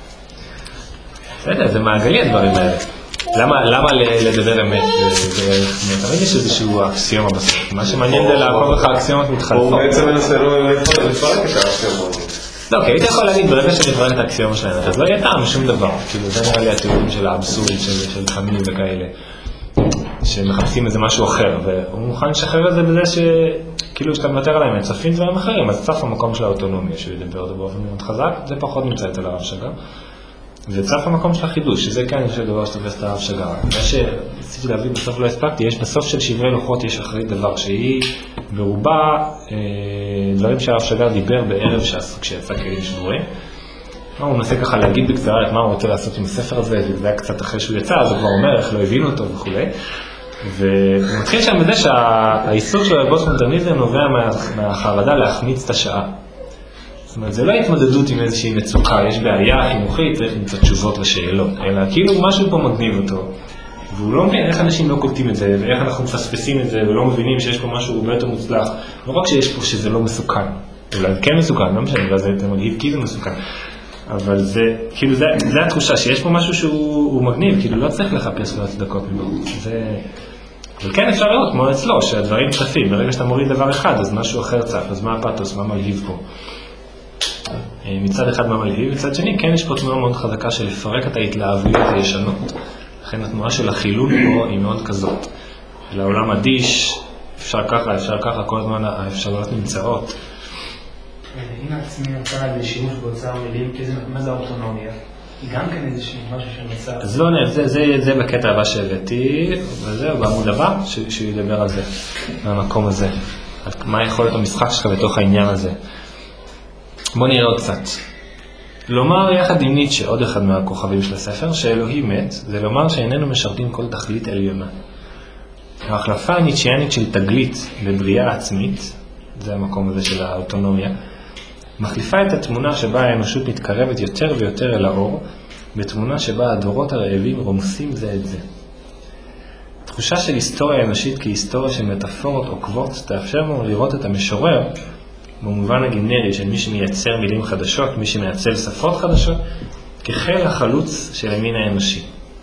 Speaker 1: בסדר, זה מעגלי הדברים האלה. למה לדבר אמת? תמיד יש איזשהו אקסיומה בסוף. מה שמעניין זה לעקוב לך אקסיומות מתחלפות.
Speaker 2: הוא בעצם מנסה לא לפרק את האקסיומות.
Speaker 1: לא, כי היית יכול להגיד ברגע שנפרק את האקסיומה שלהם, אז לא יהיה טעם שום דבר. כאילו זה נראה לי התיאורים של האבסורד של חמילים וכאלה. שמחפשים איזה משהו אחר, והוא מוכן לשחרר את זה בזה שכאילו שאתה מוותר עליהם, צפים דברים אחרים, אז צף המקום של האוטונומיה, שהוא ידבר אותו באופן מאוד חזק, זה פחות נמצא אצל הרב שג"ר. וצף המקום של החידוש, שזה כן יש דבר שתופס את הרב שג"ר. מה שרציתי להביא בסוף לא הספקתי, יש בסוף של שברי לוחות, יש אחרי דבר שהיא ברובה דברים שהרב שג"ר דיבר בערב כשיצא כלים שבורים. הוא מנסה ככה להגיד בקצרה את מה הוא רוצה לעשות עם הספר הזה, וזה היה קצת אחרי שהוא יצא, אז הוא כבר אומר איך לא הבינו אותו וכו'. והוא מתחיל שם בזה שהעיסוק של הפוסט-מודרניזם נובע מהחרדה להחמיץ את השעה. זאת אומרת, זה לא התמודדות עם איזושהי מצוקה, יש בעיה חינוכית, צריך למצוא תשובות לשאלות, אלא כאילו משהו פה מגניב אותו. והוא לא מבין איך אנשים לא קולטים את זה, ואיך אנחנו מפספסים את זה, ולא מבינים שיש פה משהו הרבה יותר מוצלח. לא רק שיש פה שזה לא מסוכן, אולי כן מסוכן, לא משנה, וזה מגניב כי זה מסוכן. אבל זה, כאילו, זה, זה התחושה שיש פה משהו שהוא מגניב, כאילו לא צריך לחפש לו הצדקות מבחוץ. זה... אבל כן אפשר לראות, כמו אצלו, שהדברים צפים, ברגע שאתה מוריד דבר אחד, אז משהו אחר צף, אז מה הפתוס, מה מלהיב פה? מצד אחד מה מלהיב, מצד שני, כן יש פה תנועה מאוד חזקה של לפרק את ההתלהבויות הישנות. לכן התנועה של החילול פה היא מאוד כזאת. לעולם אדיש, אפשר ככה, אפשר ככה, כל הזמן האפשרויות נמצאות.
Speaker 4: אם עצמי נמצא על שימוש באוצר מילים, מה זה האוטונומיה? היא גם כן איזשהו משהו שנמצא...
Speaker 1: אז לא, זה בקטע הבא שהבאתי, וזהו, בעמוד הבא, שהוא ידבר על זה, מהמקום הזה. מה יכול להיות המשחק שלך בתוך העניין הזה? בוא נראה עוד קצת. לומר יחד עם ניטשה, עוד אחד מהכוכבים של הספר, שאלוהים מת, זה לומר שאיננו משרתים כל תכלית עליונה. ההחלפה הניטשיאנית של תגלית בבריאה עצמית, זה המקום הזה של האוטונומיה, מחליפה את התמונה שבה האנושות מתקרבת יותר ויותר אל האור, בתמונה שבה הדורות הרעבים רומסים זה את זה. תחושה של היסטוריה אנושית כהיסטוריה של מטאפורות עוקבות תאפשר לנו לראות את המשורר, במובן הגנרי של מי שמייצר מילים חדשות, מי שמייצר שפות חדשות, כחיל החלוץ של המין האנושי.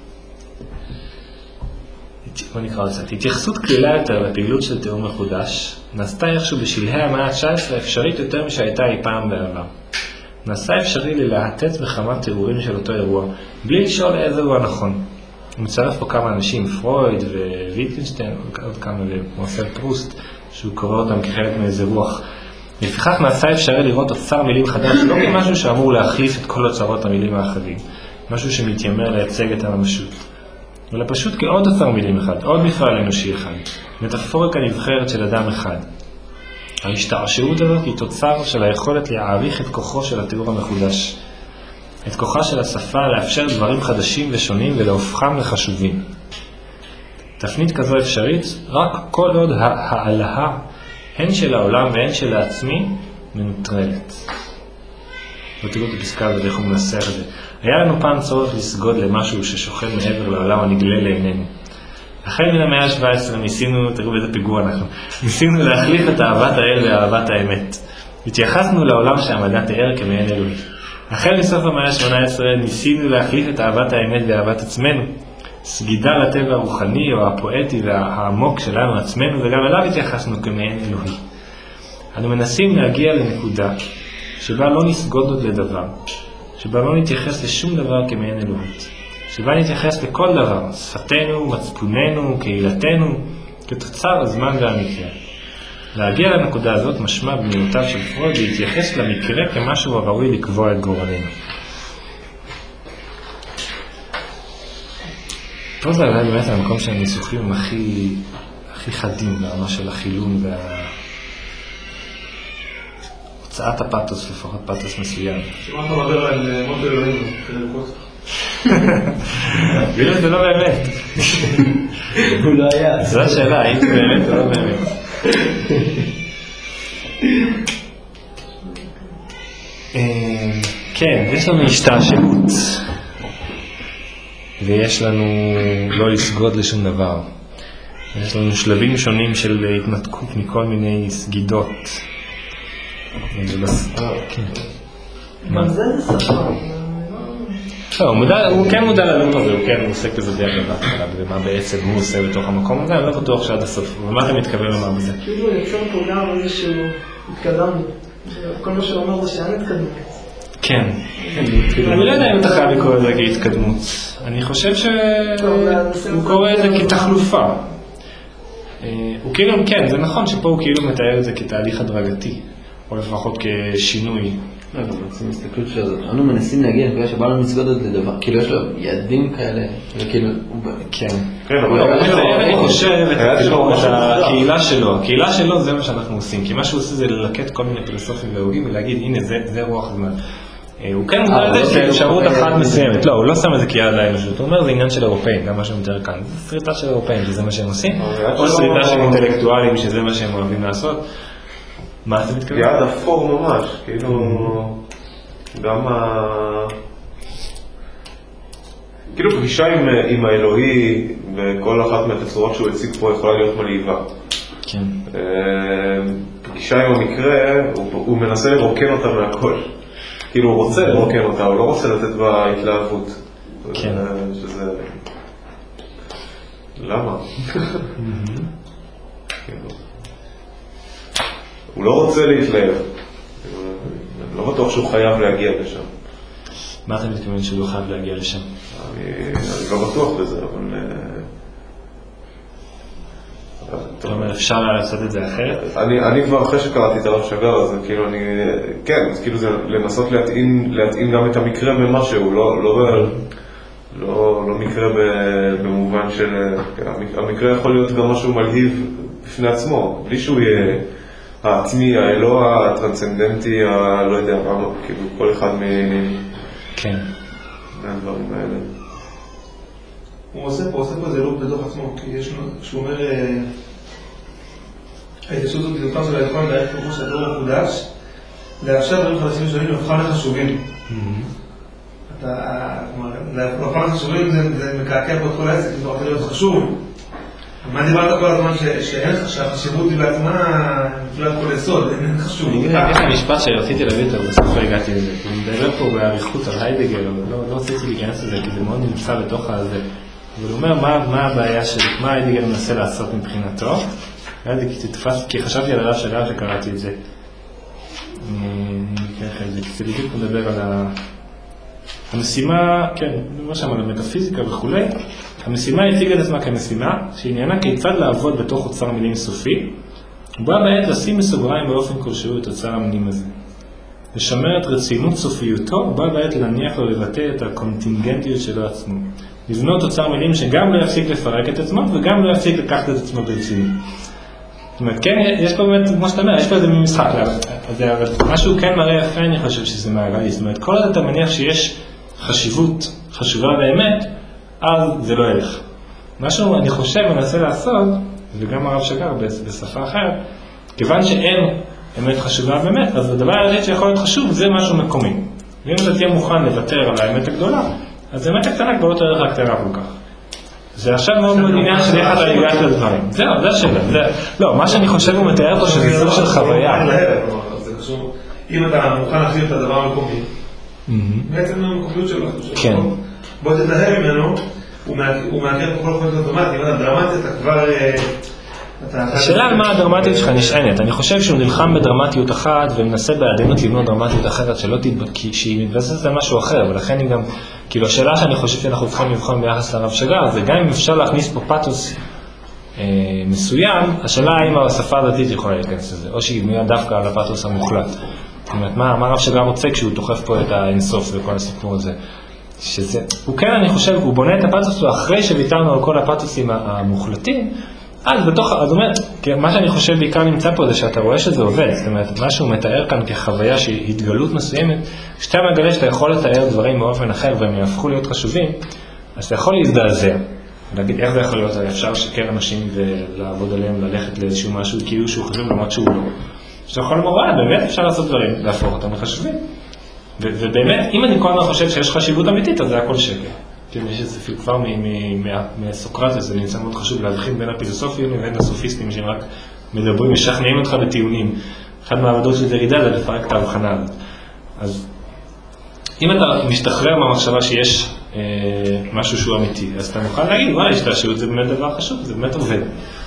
Speaker 1: בוא נקרא קצת. התייחסות כלילה יותר לפעילות של תיאור מחודש, נעשתה איכשהו בשלהי המאה ה-תשע עשרה אפשרית יותר משהייתה אי פעם בעבר. נעשה אפשרי ללהטט בכמה תיאורים של אותו אירוע, בלי לשאול איזה הוא הנכון. הוא מצרף פה כמה אנשים, פרויד וויטקנשטיין, עוד כמה, ומוסל פרוסט, שהוא קורא אותם כחלק מאיזה רוח. לפיכך נעשה אפשרי לראות אוצר מילים חדש, לא כמשהו שאמור להחליף את כל אוצרות המילים האחרים, משהו שמתיימר לייצג את הממשות. אלא פשוט כעוד אוצר מילים אחד, עוד מפעל אנושי אחד, מטאפוריקה נבחרת של אדם אחד. ההשתעשעות הזאת היא תוצר של היכולת להעריך את כוחו של התיאור המחודש, את כוחה של השפה לאפשר דברים חדשים ושונים ולהופכם לחשובים. תפנית כזו אפשרית רק כל עוד העלאה, הן של העולם והן של העצמי, מנוטרלת. ותראו את הפסקה הזאת, איך הוא מנסח את זה. היה לנו פעם צורך לסגוד למשהו ששוכן מעבר לעולם הנגלה לעינינו. החל מן המאה ה-שבע עשרה ניסינו, תראו באיזה פיגוע אנחנו, ניסינו להחליף את אהבת האל ואהבת האמת. התייחסנו לעולם שהמדע תיאר כמעין אלוהי. החל מסוף המאה ה-שמונה עשרה ניסינו להחליף את אהבת האמת ואהבת עצמנו. סגידה לטבע הרוחני או הפואטי והעמוק שלנו עצמנו, וגם אליו התייחסנו כמעין אלוהי. אנו מנסים להגיע לנקודה שבה לא נסגוד עוד לדבר, שבה לא נתייחס לשום דבר כמעין אלוהית, שבה נתייחס לכל דבר, שפתנו, מצפוננו, קהילתנו, כתוצר הזמן והמקרה. להגיע לנקודה הזאת משמע במיעוטיו של פרויד להתייחס למקרה כמשהו הראוי לקבוע את גורלנו. פה זה עליי באמת המקום של הניסוחים הם הכי, הכי חדים ברמה של החילון וה... הוצאת הפאטוס, לפחות פאטוס מסוים.
Speaker 5: שמה אתה מדבר על מות אלוהים, חלקות?
Speaker 1: בגלל זה לא באמת.
Speaker 3: הוא לא היה.
Speaker 1: זו השאלה, האם זה באמת או לא באמת. כן, יש לנו השתעשעות. ויש לנו לא לסגוד לשום דבר. יש לנו שלבים שונים של התנתקות מכל מיני סגידות.
Speaker 4: גם זה זה שפה.
Speaker 1: הוא כן מודע ללום הזה, הוא כן עוסק בזה די הרבה בהתחלה, ומה בעצם הוא עושה בתוך המקום הזה, אני לא בטוח שעד הסוף. ומה אתה מתכוון לומר בזה?
Speaker 4: כאילו יצא פה גם איזשהו התקדמנו. כל מה שהוא אומר זה שאין התקדמות.
Speaker 1: כן. אני לא יודע אם אתה חייב לקרוא את זה כהתקדמות. אני חושב שהוא קורא את זה כתחלופה. הוא כאילו, כן, זה נכון שפה הוא כאילו מתאר את זה כתהליך הדרגתי, או לפחות כשינוי.
Speaker 3: לא, אבל רוצים להסתכלות של זה. אנו מנסים להגיע לפני שבא לנו לסגוד את לדבר, כאילו יש לו יעדים כאלה, וכאילו...
Speaker 1: כן.
Speaker 2: כן, אבל...
Speaker 1: אני חושב את הקהילה שלו, הקהילה שלו זה מה שאנחנו עושים, כי מה שהוא עושה זה ללקט כל מיני פילוסופים והוגים ולהגיד, הנה זה רוח הזמן. הוא כן מודע לזה שאפשרות אחת מסוימת, לא, הוא לא שם את זה כיעד לאנושות, הוא אומר זה עניין של אירופאים, גם מה שמתאר כאן, זה שריטה של אירופאים, וזה מה שהם עושים, או שריטה של אינטלקטואלים, שזה מה שהם אוהבים לעשות. מה אתה מתכוון?
Speaker 2: יעד אפור ממש, כאילו, גם ה... כאילו פגישה עם, עם האלוהי וכל אחת מהתצורות שהוא הציג פה יכולה להיות מלהיבה.
Speaker 1: כן.
Speaker 2: פגישה עם המקרה, הוא, הוא מנסה לרוקן אותה מהכל. כאילו הוא רוצה לרוקן אותה, הוא לא רוצה לתת בה התלהבות.
Speaker 1: כן.
Speaker 2: שזה... למה? הוא לא רוצה להתלהב. אני לא בטוח שהוא חייב להגיע לשם.
Speaker 1: מה אתה מתכוון שהוא לא חייב להגיע לשם?
Speaker 2: אני לא בטוח בזה, אבל...
Speaker 1: אתה אומר, אפשר לעשות את זה אחרת?
Speaker 2: אני כבר אחרי שקראתי את הרב שגר, אז כאילו אני... כן, אז כאילו זה לנסות להתאים גם את המקרה במשהו, לא מקרה במובן של... המקרה יכול להיות גם משהו מלהיב בפני עצמו, בלי שהוא יהיה העצמי, האלוה, הטרנסצנדנטי, לא יודע, כאילו כל אחד מהדברים האלה.
Speaker 5: הוא עושה פה, עושה פה איזה לופ בתוך עצמו, כי יש לו, שהוא אומר, ההתיישבות הזאת בדיוקה של היכולת להעריך כמו שהדור מחודש, לאפשר דברים חדשים שונים להופכם לחשובים. להופכם לחשובים זה מקעקע פה את כל העסק, זה רוצה להיות חשוב. מה דיברת כל הזמן שהחשיבות היא בעצמה נפלת כל יסוד, אין חשוב.
Speaker 1: יש לי משפט שרציתי להביא אותו, בסוף הגעתי לזה. הוא מדבר פה באריכות על היידגר, לא רציתי להיכנס לזה כי זה מאוד נמצא בתוך הזה. אבל הוא אומר מה הבעיה של, מה היידגר מנסה לעשות מבחינתו. כי חשבתי על הרב שלה שקראתי את זה. זה בדיוק מדבר על המשימה, כן, מה שם, על המטאפיזיקה וכולי. המשימה הציגה את עצמה כמשימה, שעניינה כיצד לעבוד בתוך אוצר מילים סופי, ובה בעת לשים בסוגריים באופן כלשהו את אוצר המילים הזה. לשמר את רצינות סופיותו, ובה בעת להניח לו לבטא את הקונטינגנטיות שלו עצמו. לבנות אוצר מילים שגם לא יפסיק לפרק את עצמו, וגם לא יפסיק לקחת את עצמו ברצינות. זאת אומרת, כן, יש פה באמת, כמו שאתה אומר, יש פה איזה משחק, אבל משהו כן מראה יפה, אני חושב שזה מעגלי. זאת אומרת, כל עוד אתה מניח שיש חשיבות חשובה באמת, אז זה לא ילך. משהו אני חושב מנסה לעשות, וגם הרב שגר בשפה אחרת, כיוון שאין אמת חשובה באמת, אז הדבר היחיד שיכול להיות חשוב זה משהו מקומי. ואם אתה תהיה מוכן לוותר על האמת הגדולה, אז האמת הקטנה כבר לא תהיה לך הקטנה כל כך. זה עכשיו מאוד מאוד עניין של איך אתה הגעת לדברים. זהו, זה השאלה. לא, מה שאני חושב הוא מתאר פה שזה סוג של חוויה.
Speaker 5: זה קשור, אם אתה מוכן להחזיר את הדבר המקומי, בעצם המקומיות שלו, בוא תתנהל ממנו, הוא מעקר בכל חלק אוטומטי, אם אתה דרמטי, אתה כבר...
Speaker 1: השאלה על מה הדרמטיות שלך נשענת. אני חושב שהוא נלחם בדרמטיות אחת ומנסה בעדינות לבנות דרמטיות אחרת שלא תתבקי, שהיא מתבססת על משהו אחר, ולכן היא גם, כאילו השאלה שאני חושב שאנחנו צריכים לבחון ביחס לרב שג"ר, זה גם אם אפשר להכניס פה פאתוס אה, מסוים, השאלה האם השפה הדתית יכולה להיכנס לזה, או שהיא בנויה דווקא על הפאתוס המוחלט. זאת אומרת, מה, מה רב שג"ר רוצה כשהוא תוחף פה את האינסוף וכל הסיפור הזה? שזה, הוא כן, אני חושב, הוא בונה את הפאתוס שלו אחרי שוויתרנו על כל הפאתוסים המוחלטים, אז בתוך, אז אומר, מה שאני חושב בעיקר נמצא פה זה שאתה רואה שזה עובד, זאת אומרת, מה שהוא מתאר כאן כחוויה שהיא התגלות מסוימת, כשאתה מגלה שאתה יכול לתאר דברים באופן אחר והם יהפכו להיות חשובים, אז אתה יכול להזדעזע, להגיד איך זה יכול להיות, אפשר לשקר אנשים ולעבוד עליהם, ללכת לאיזשהו משהו כאילו שהוא חשוב למרות שהוא לא. שאתה יכול לומר, באמת אפשר לעשות דברים, להפוך אותם לחשובים. ובאמת, אם אני כל הזמן חושב שיש חשיבות אמיתית, אז זה הכל שקר. יש איזה כבר מסוקרטס, זה נמצא מאוד חשוב להבחין בין הפילוסופים לבין הסופיסטים שהם רק מדברים, משכנעים אותך בטיעונים. אחד מהעבודות של דרידה זה לפרק את ההבחנה הזאת. אז אם אתה משתחרר מהמחשבה שיש אה, משהו שהוא אמיתי, אז אתה מוכן להגיד, וואי, השתעשעות זה באמת דבר חשוב, זה באמת עובד.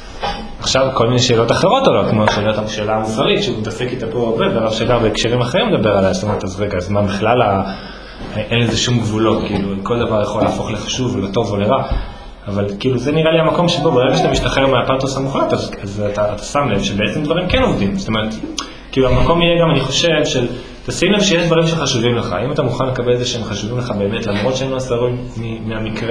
Speaker 1: עכשיו כל מיני שאלות אחרות עולות, כמו שאלת השאלה המוסרית, שהוא מתעסק איתה פה הרבה, והרב שג"ר בהקשרים אחרים מדבר עליה, זאת אומרת, אז רגע, אז מה בכלל ה... אין לזה שום גבולות, כאילו, כל דבר יכול להפוך לחשוב ולטוב או לרע, אבל כאילו זה נראה לי המקום שבו ברגע שאתה משתחרר מהפאתוס המוחלט, אז, אז אתה, אתה שם לב שבעצם דברים כן עובדים, זאת אומרת, כאילו המקום יהיה גם, אני חושב, של תשים לב שיש דברים שחשובים לך, אם אתה מוכן לקבל את זה שהם חשובים לך באמת, למרות שהם לא עשרים מהמקרה,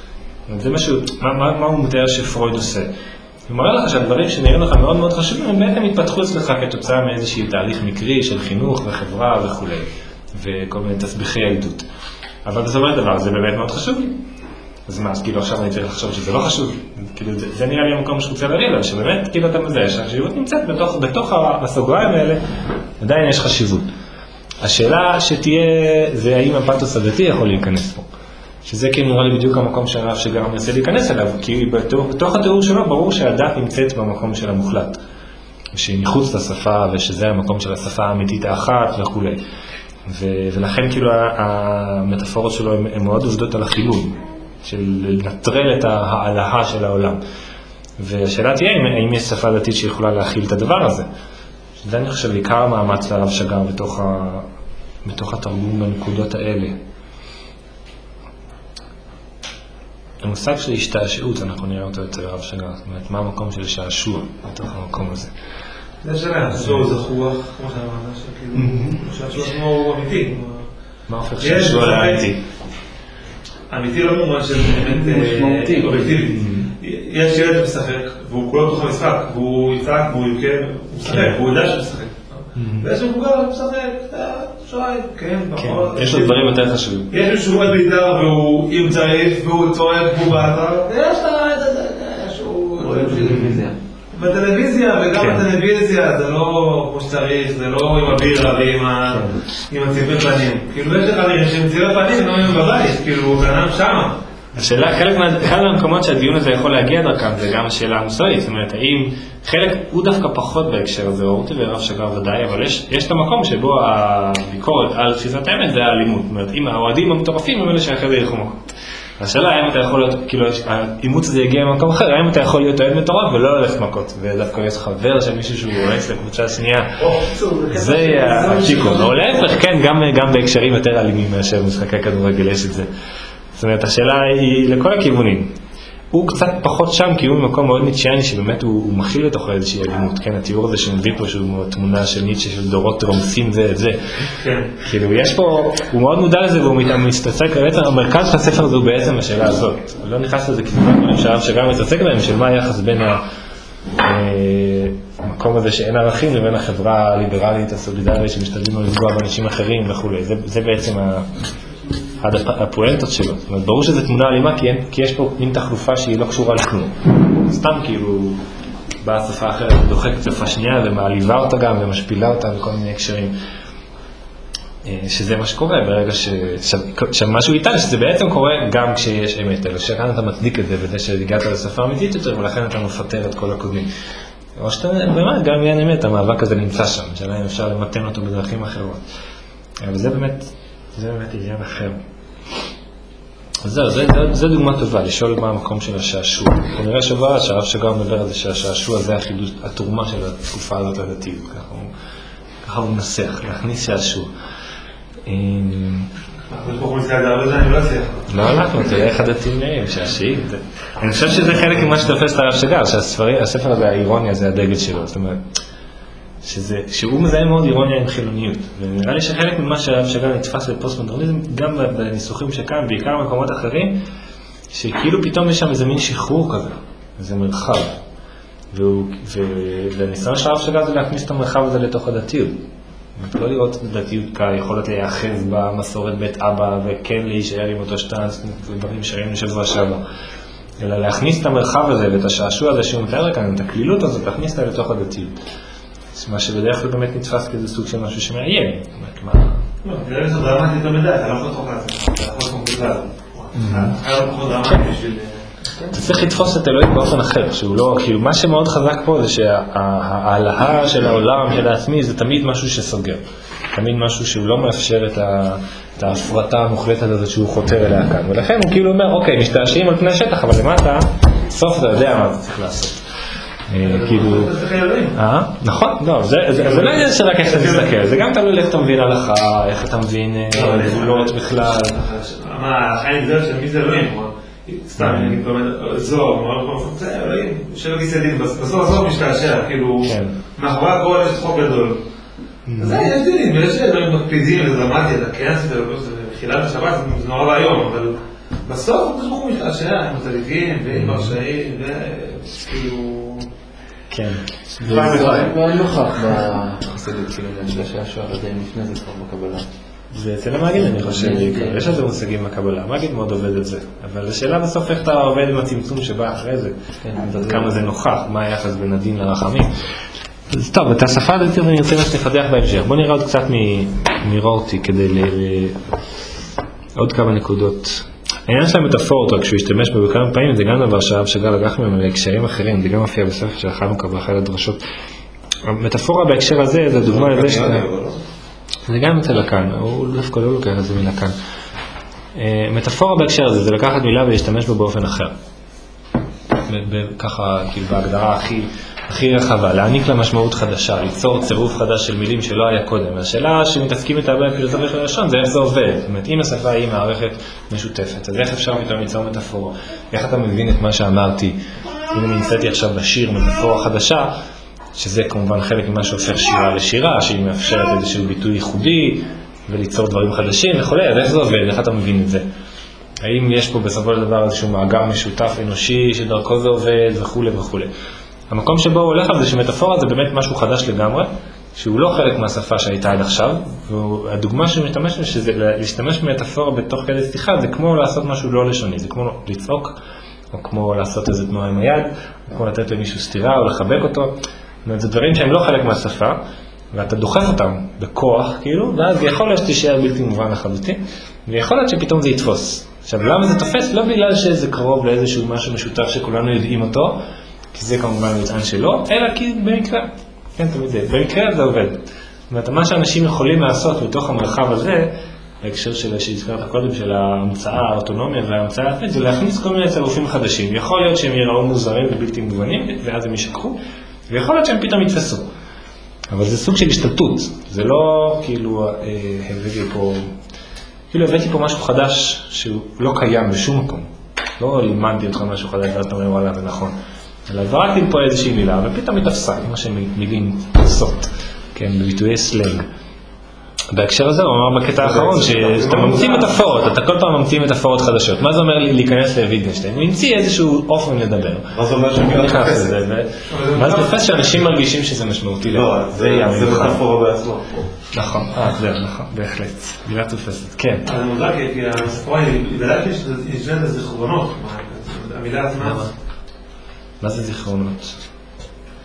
Speaker 1: זה משהו, מה, מה, מה הוא מתאר שפרויד עושה? הוא מראה לך שהדברים שנראים לך מאוד מאוד חשובים, הם בעצם התפתחו אצלך כתוצאה מאיזשהו תהליך מקרי של חינוך וחברה וכו'. וכל מיני תסביכי ילדות. אבל בסופו של דבר זה באמת מאוד חשוב לי. אז מה, אז כאילו עכשיו אני צריך לחשוב שזה לא חשוב. כאילו זה, זה נראה לי המקום שרוצה להגיד, אבל שבאמת כאילו אתה מזהה שהחשיבות נמצאת בתוך, בתוך הסוגריים האלה, עדיין יש חשיבות. השאלה שתהיה זה האם הפאתוס הדתי יכול להיכנס פה. שזה כאילו נראה לי בדיוק המקום שהרב שג"ר מנסה להיכנס אליו, כי בתוך, בתוך התיאור שלו ברור שהדת נמצאת במקום של המוחלט. שהיא מחוץ לשפה ושזה המקום של השפה האמיתית האחת וכו'. ולכן כאילו המטאפורות שלו הן מאוד עובדות על החילול, של לנטרל את ההעלאה של העולם. והשאלה תהיה האם יש שפה דתית שיכולה להכיל את הדבר הזה. זה אני חושב עיקר המאמץ לרב שג"ר בתוך, ה... בתוך התרגום בנקודות האלה. המושג של השתעשעות, אנחנו נראה אותו אצל הרב שג"ר, זאת אומרת, מה המקום של שעשוע בתוך המקום הזה.
Speaker 5: זה שאלה, זהו זכוח, כמו שאמרת, שכאילו, שעשוע כמו הוא אמיתי.
Speaker 1: מה הופך שעשוע לאמיתי?
Speaker 5: אמיתי לא במובן של באמת אובייקטיבית. יש ילד משחק, והוא כולו בתוך המשחק, והוא יצעק, והוא יוקם, הוא משחק, והוא יודע שהוא משחק. ויש לו מבוגר, הוא משחק, אתה שואל, כן, פחות.
Speaker 1: יש לו דברים יותר חשובים.
Speaker 5: יש לו שהוא עד בית"ר, והוא אם צריך, והוא צועק, והוא באתר, ויש לו את זה, שהוא...
Speaker 3: רואה בטלוויזיה.
Speaker 5: בטלוויזיה, וגם בטלוויזיה, זה לא כמו שצריך, זה לא עם הבירה ועם הציבי פנים. כאילו יש לך נראה שהם ציבי פנים, לא עם בבית, כאילו, בנם שמה.
Speaker 1: השאלה, חלק מהמקומות שהדיון הזה יכול להגיע דרכם, זה גם השאלה המוסרית, זאת אומרת, האם חלק, הוא דווקא פחות בהקשר הזה, אורתי ורב שג"ר ודאי, אבל יש, יש את המקום שבו הביקורת על תפיסת האמת זה האלימות, זאת אומרת, אם האוהדים המטורפים הם אלה שאחרי זה ילכו מכות. השאלה, האם אתה יכול להיות, כאילו, האימוץ הזה יגיע ממקום אחר, האם אתה יכול להיות אוהד מטורף ולא ללכת מכות, ודווקא יש חבר של מישהו שהוא אוהץ לקבוצה השנייה, זה הצ'יקו, או להפך, כן, גם בהקשרים יותר אלימים מאשר משחקי כדורגל יש את זה. זאת אומרת, השאלה היא לכל הכיוונים. הוא קצת פחות שם, כי הוא במקום מאוד ניטשיאני, שבאמת הוא, הוא מכיל לתוך איזושהי אלימות, כן, התיאור הזה שהוא מביא פה, שהוא תמונה של ניטשה, של דורות רומסים זה את זה. כן. כאילו, יש פה, הוא מאוד מודע לזה, והוא מתעסק, בעצם, המרכז של הספר הזה הוא בעצם השאלה הזאת. הוא לא נכנס לזה כתיבה, אני חושב שגם מתעסק בהם, של מה היחס בין המקום הזה שאין ערכים, לבין החברה הליברלית, הסולידרית, שמשתדלים לו לפגוע באנשים אחרים וכו'. זה, זה בעצם ה... עד הפואנטות שלו. זאת אומרת, ברור שזו תמונה אלימה, כי, כי יש פה מין תחלופה שהיא לא קשורה לכלום. סתם כאילו, באה שפה אחרת ודוחקת שפה שנייה ומעליבה אותה גם ומשפילה אותה בכל מיני הקשרים. שזה מה שקורה ברגע ש... שמשהו איתן, שזה בעצם קורה גם כשיש אמת, אלא שכאן אתה מצדיק את זה וזה שהגעת לשפה אמיתית יותר ולכן אתה מפטר את כל הקודמים. או שאתה, באמת, גם אין אמת, המאבק הזה נמצא שם, שאלה אפשר למתן אותו בדרכים אחרות. אבל זה באמת, זה באמת עניין אחר. אז זהו, זה, זה, זה דוגמה טובה, לשאול מה המקום של השעשוע. כנראה שבא שהרב שגר מדבר על זה שהשעשוע זה החידוש, התרומה של התקופה הזאת הדתית. ככה הוא, ככה הוא מנסח, להכניס שעשוע. לא הלכנו, תראה איך הדתיים נראים, שעשיים. אני חושב שזה חלק ממה שתופס את הרב שגר, שהספר הזה, האירוניה, זה הדגל שלו. זאת אומרת, שהוא מזהה מאוד אירוניה עם חילוניות. ונראה לי שחלק ממה שהרב שגר נתפס בפוסט-מודרניזם, גם בניסוחים שכאן, בעיקר במקומות אחרים, שכאילו פתאום יש שם איזה מין שחרור כזה, איזה מרחב. והניסיון של הרב שגר זה להכניס את המרחב הזה לתוך הדתיות. לא לראות את הדתיות כיכולת להיאחז במסורת בית אבא וכן להישאר עם אותו שטנץ ודברים שראינו שבוע שעבר, אלא להכניס את המרחב הזה ואת השעשוע הזה שהוא מתאר כאן, את הכלילות הזאת, להכניס אותה לתוך הדתיות. מה שבדרך כלל באמת נתפס כאיזה סוג של משהו שמאיים.
Speaker 5: לא, תראה לי זה דרמטית במדי, אתה לא יכול לתוך לעצמך, אתה יכול לתוך בכלל. היה לא פחות דרמטי בשביל...
Speaker 1: אתה צריך לתפוס את אלוהים באופן אחר, שהוא לא, כאילו, מה שמאוד חזק פה זה שההעלאה של העולם, של העצמי, זה תמיד משהו שסוגר. תמיד משהו שהוא לא מאפשר את ההפרטה המוחלטת הזאת שהוא חותר אליה כאן. ולכן הוא כאילו אומר, אוקיי, משתעשעים על פני השטח, אבל למטה, סוף אתה יודע מה אתה צריך לעשות. כאילו... אה? נכון, לא, זה לא עניין שרק איך אתה מסתכל, זה גם תלוי איך אתה מבין הלכה, איך אתה מבין גבולות בכלל.
Speaker 5: מה, החיים זה של מי זה אלוהים? סתם, אני אגיד באמת, זוהר, זה אלוהים, של גיסדין, בסוף הסוף משתעשע, כאילו, מאחורי הכל יש חוק גדול. אז זה, יש דינים, יש אלוהים מקפידים, זה דרמטי, זה כנס, זה חילת השבת, זה נורא והיום, אבל בסוף הוא פשוט משתעשע, עם הצדיקים, ועם ברשעים, וכאילו...
Speaker 1: כן.
Speaker 3: זה לא נוכח בחסידות, כאילו, של השעשוע, אבל זה לפני זה כבר בקבלה.
Speaker 1: זה אצל המגיד, אני חושב, יש על זה מושגים בקבלה, המגיד מאוד עובד את זה, אבל השאלה בסוף איך אתה עובד עם הצמצום שבא אחרי זה, כמה זה נוכח, מה היחס בין הדין לרחמים. אז טוב, את השפה הזאת אני רוצה שנפתח בהמשך, בוא נראה עוד קצת מרורטי כדי עוד כמה נקודות. העניין של המטאפורות, רק שהוא השתמש בו בכמה פעמים, זה גם דבר שהרב שגר לקח ממנו להקשרים אחרים, זה גם מופיע בספר של חנוכה באחת הדרשות. המטאפורה בהקשר הזה, זה דוגמה לזה שאתה... זה גם אצל לקן, הוא דווקא לא לוקח את זה מלקן. מטאפורה בהקשר הזה, זה לקחת מילה ולהשתמש בה באופן אחר. ככה, כאילו, בהגדרה הכי, הכי רחבה, להעניק לה משמעות חדשה, ליצור צירוף חדש של מילים שלא היה קודם. השאלה שמתעסקים איתה בפילוסופיה של הלשון, זה איך זה עובד. זאת אומרת, אם השפה היא מערכת משותפת, אז איך אפשר פתאום ליצור מטאפורה? איך אתה מבין את מה שאמרתי? אם אני נמצאתי עכשיו בשיר מטאפורה חדשה, שזה כמובן חלק ממה שהופך שירה לשירה, שהיא מאפשרת איזשהו ביטוי ייחודי וליצור דברים חדשים וכולי, אז איך זה עובד? איך אתה מבין את זה? האם יש פה בסופו של דבר איזשהו מאגר משותף אנושי שדרכו זה עובד וכו' וכו'. המקום שבו הוא הולך על זה שמטאפורה זה באמת משהו חדש לגמרי, שהוא לא חלק מהשפה שהייתה עד עכשיו, והדוגמה שמשתמש שזה להשתמש במטאפורה בתוך כדי שיחה, זה כמו לעשות משהו לא לשוני, זה כמו לצעוק, או כמו לעשות איזו תנועה עם היד, או כמו לתת למישהו סתירה או לחבק אותו. זאת אומרת, זה דברים שהם לא חלק מהשפה, ואתה דוחף אותם בכוח, כאילו, ואז יכול להיות שתישאר בלתי מובן לחלוטין, ויכול להיות שפתאום זה יתפוס. עכשיו, למה זה תופס? לא בגלל שזה קרוב לאיזשהו משהו משותף שכולנו יודעים אותו, כי זה כמובן מטען שלו, אלא כי במקרה, כן, תמיד זה, במקרה זה עובד. זאת אומרת, מה שאנשים יכולים לעשות בתוך המרחב הזה, בהקשר של שהזכרת קודם, של ההמצאה, האוטונומיה וההמצאה העצמית, זה להכניס כל מיני צירופים חדשים. יכול להיות שהם יראו מוזרים ובלתי מובנים, ואז הם ישכחו, ויכול להיות שהם פתאום יתפסו. אבל זה סוג של השתלטות, זה לא כאילו הבאתי פה, כאילו הבאתי פה משהו חדש שהוא לא קיים בשום מקום. לא לימדתי אותך משהו חדש, ואתה אומר וואלה זה נכון. אלא זרקתי פה איזושהי מילה, ופתאום מתפסה, כמו שהם מילים תפסות, כן, בביטויי סלנג. בהקשר הזה הוא אמר בקטע האחרון שאתה ממציא מטאפורות, אתה כל פעם ממציא מטאפורות חדשות. מה זה אומר לי להיכנס לויטגנשטיין? הוא המציא איזשהו אופן לדבר.
Speaker 2: מה זה אומר שאני נכנס לזה?
Speaker 1: מה זה תופס שאנשים מרגישים שזה משמעותי?
Speaker 2: לא, זה מטאפורה בעצמו.
Speaker 1: נכון, אה, זה נכון, בהחלט. מילה תופסת, כן.
Speaker 5: אני מודע כי הספורה היא בדעת יש לזה זיכרונות. המילה עצמה.
Speaker 1: מה זה זיכרונות?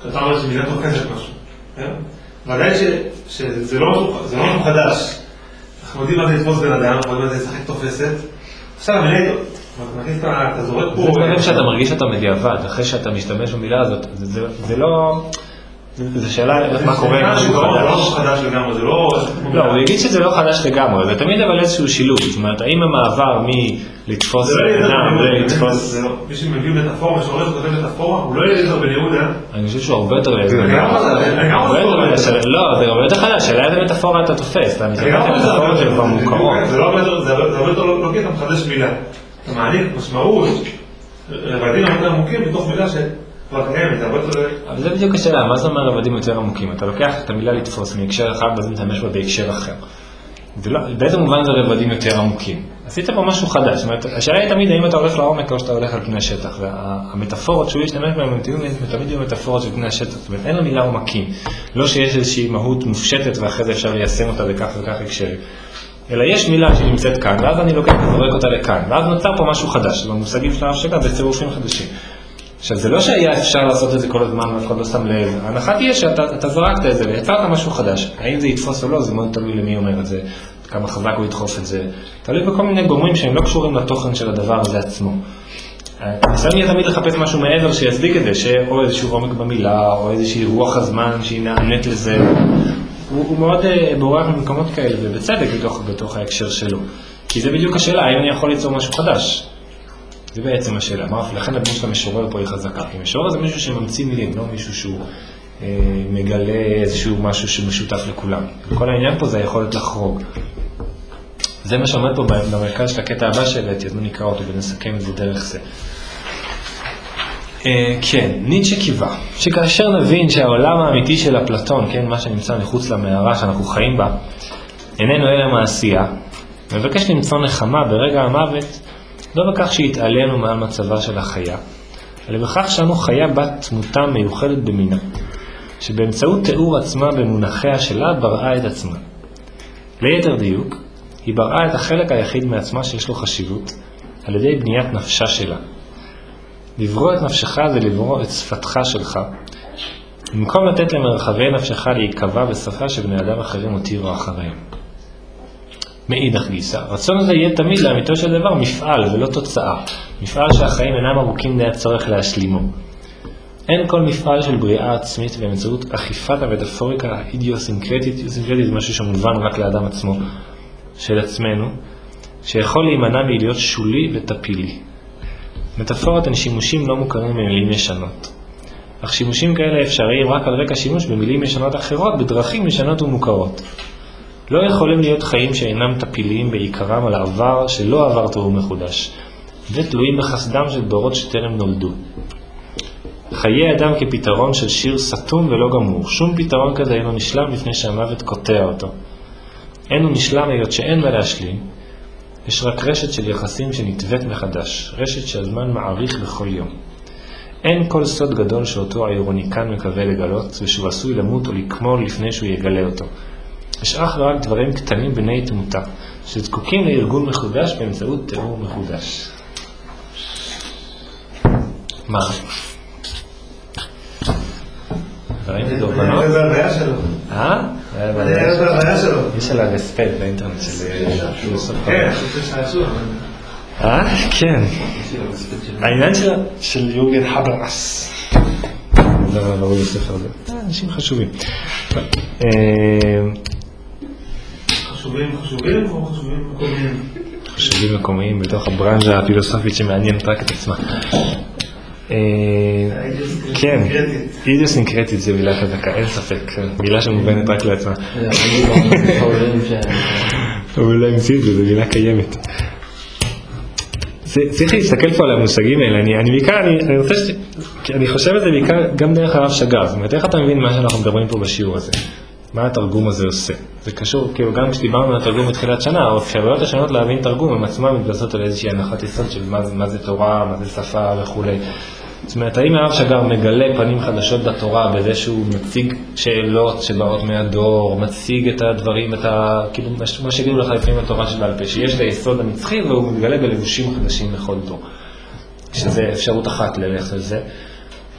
Speaker 5: אתה אומר שמילה תופסת משהו, כן? ודאי שזה לא משהו חדש. אנחנו יודעים מה זה לתפוס בן אדם, אנחנו יודעים מה זה לשחק תופסת. עכשיו, המילה, אתה זורק פה...
Speaker 1: זה דברים שאתה מרגיש שאתה מדיעבד, אחרי שאתה משתמש במילה הזאת, זה לא... זה שאלה מה קורה עם משהו חדש.
Speaker 5: זה לא חדש לגמרי, זה לא...
Speaker 1: לא, הוא יגיד שזה לא חדש לגמרי, זה תמיד אבל איזשהו שילוב. זאת אומרת, האם המעבר מלתפוס בנם ולתפוס...
Speaker 5: מי שמביא מטאפורה, משורר כותב מטאפורה, הוא לא אליעזר בן יהודה.
Speaker 1: אני חושב שהוא הרבה יותר אליעזר בן
Speaker 5: יהודה.
Speaker 1: לא, זה הרבה יותר חדש, שאלה איזה מטאפורה אתה תופס, אתה מתאר את המטאפורות שהן כבר מוכרות.
Speaker 5: זה הרבה יותר לא כי אתה מחדש מילה. אתה מעניק משמעות, רבדים יותר עמוקים בתוך מילה ש...
Speaker 1: אבל זה בדיוק השאלה, מה זה אומר רבדים יותר עמוקים? אתה לוקח את המילה לתפוס מהקשר אחד ואז מתמש בה בהקשר אחר. באיזה מובן זה רבדים יותר עמוקים? עשית פה משהו חדש, זאת אומרת, השאלה היא תמיד האם אתה הולך לעומק או שאתה הולך על פני השטח, והמטאפורות שהוא ישתמש בהם, תמיד יהיו מטאפורות של פני השטח, זאת אומרת, אין לה מילה עומקים, לא שיש איזושהי מהות מופשטת ואחרי זה אפשר ליישם אותה בכך וכך הקשרים, אלא יש מילה שנמצאת כאן, ואז אני לוקח וזורק אותה לכאן, ואז נוצר פה משהו חדש, במושגים של ההפשטה, בצירופים חדשים. עכשיו, זה לא שהיה אפשר לעשות את זה כל הזמן, ואף אחד לא שם לב. ההנחה תהיה שאתה זרקת את זה ויצרת משהו חדש. האם זה יתפוס או לא, זה מאוד תלוי למי אומר את זה, כמה חזק הוא ידחוף את זה. תלוי בכל מיני גורמים שהם לא קשורים לתוכן של הדבר הזה עצמו. ניסיון יהיה תמיד לחפש משהו מעבר שיצדיק את זה, שאו איזשהו עומק במילה, או איזושהי רוח הזמן שהיא נענית לזה. הוא, הוא מאוד בורח במקומות כאלה, ובצדק בתוך, בתוך ההקשר שלו. כי זה בדיוק השאלה, האם אני יכול ליצור משהו חדש? זה בעצם השאלה, לכן הדמות של המשורר פה היא חזקה, כי משורר זה מישהו שממציא מילים, לא מישהו שהוא אה, מגלה איזשהו משהו שמשותף לכולם. כל העניין פה זה היכולת לחרוג. זה מה שעומד פה במרכז של הקטע הבא שהבאתי, אז בוא נקרא אותו ונסכם את זה דרך זה. אה, כן, ניטשה קיווה, שכאשר נבין שהעולם האמיתי של אפלטון, כן, מה שנמצא מחוץ למערה שאנחנו חיים בה, איננו אלא מעשייה, מבקש למצוא נחמה ברגע המוות, לא בכך שהתעלינו מעל מצבה של החיה, אלא בכך שאנו חיה בת תמותה מיוחדת במינה, שבאמצעות תיאור עצמה במונחיה שלה בראה את עצמה. ליתר דיוק, היא בראה את החלק היחיד מעצמה שיש לו חשיבות, על ידי בניית נפשה שלה. לברוא את נפשך זה לברוא את שפתך שלך, במקום לתת למרחבי נפשך להיקבע בשפה שבני אדם אחרים הותירו אחריהם. מאידך גיסא, רצון הזה יהיה תמיד לאמיתו של דבר מפעל ולא תוצאה, מפעל שהחיים אינם ארוכים די הצורך להשלימו. אין כל מפעל של בריאה עצמית באמצעות אכיפת המטאפוריקה האידיוסינקרטית, אידיוסינקרטית זה משהו שמובן רק לאדם עצמו, של עצמנו, שיכול להימנע מלהיות שולי וטפילי. מטאפורות הן שימושים לא מוכרים במילים ישנות, אך שימושים כאלה אפשריים רק על רקע שימוש במילים ישנות אחרות בדרכים ישנות ומוכרות. לא יכולים להיות חיים שאינם טפיליים בעיקרם על העבר שלא עבר תיאור מחודש, ותלויים בחסדם של דורות שטרם נולדו. חיי אדם כפתרון של שיר סתום ולא גמור, שום פתרון כזה אינו נשלם לפני שהמוות קוטע אותו. אינו נשלם היות שאין מה להשלים, יש רק רשת של יחסים שנתוות מחדש, רשת שהזמן מעריך בכל יום. אין כל סוד גדול שאותו האירוניקן מקווה לגלות, ושהוא עשוי למות או לקמול לפני שהוא יגלה אותו. יש אך ורק דברים קטנים בני תמותה, שזקוקים לארגון מחודש באמצעות תיאור מחודש. מה? ראית את דורבנות?
Speaker 5: זה הבעיה שלו.
Speaker 1: אה?
Speaker 5: זה הבעיה שלו.
Speaker 1: יש עליו הספד באינטרנט של פילוסוף.
Speaker 5: כן, זה שעשוע.
Speaker 1: אה? כן. העניין של יורגן חברס. זה לא ראוי בספר הזה. אנשים חשובים.
Speaker 5: חשובים, חשובים או חשובים מקומיים?
Speaker 1: חשובים מקומיים בתוך הברנז'ה הפילוסופית שמעניינת רק את עצמה. כן, אידיוסינקרטית זה מילה חזקה, אין ספק, מילה שמובנת רק לעצמה. אבל לא המציא את זה, זו מילה קיימת. צריך להסתכל פה על המושגים האלה, אני בעיקר, אני רוצה ש... אני חושב על זה בעיקר גם דרך הרב שגר, זאת אומרת, איך אתה מבין מה שאנחנו מדברים פה בשיעור הזה? מה התרגום הזה עושה? זה קשור, כאילו גם כשדיברנו על התרגום בתחילת שנה, האפשרויות השונות להבין תרגום, הם עצמם מתבססות על איזושהי הנחת יסוד של מה, מה זה תורה, מה זה שפה וכו'. זאת אומרת, האם הרב שגר מגלה פנים חדשות בתורה בזה שהוא מציג שאלות שבאות מהדור, מציג את הדברים, את ה... כאילו, מה שגידו לך לפעמים התורה של בעל פה, שיש לה יסוד הנצחי והוא מתגלה בלבושים חדשים בכל דור. שזה אפשרות אחת ללכת לזה.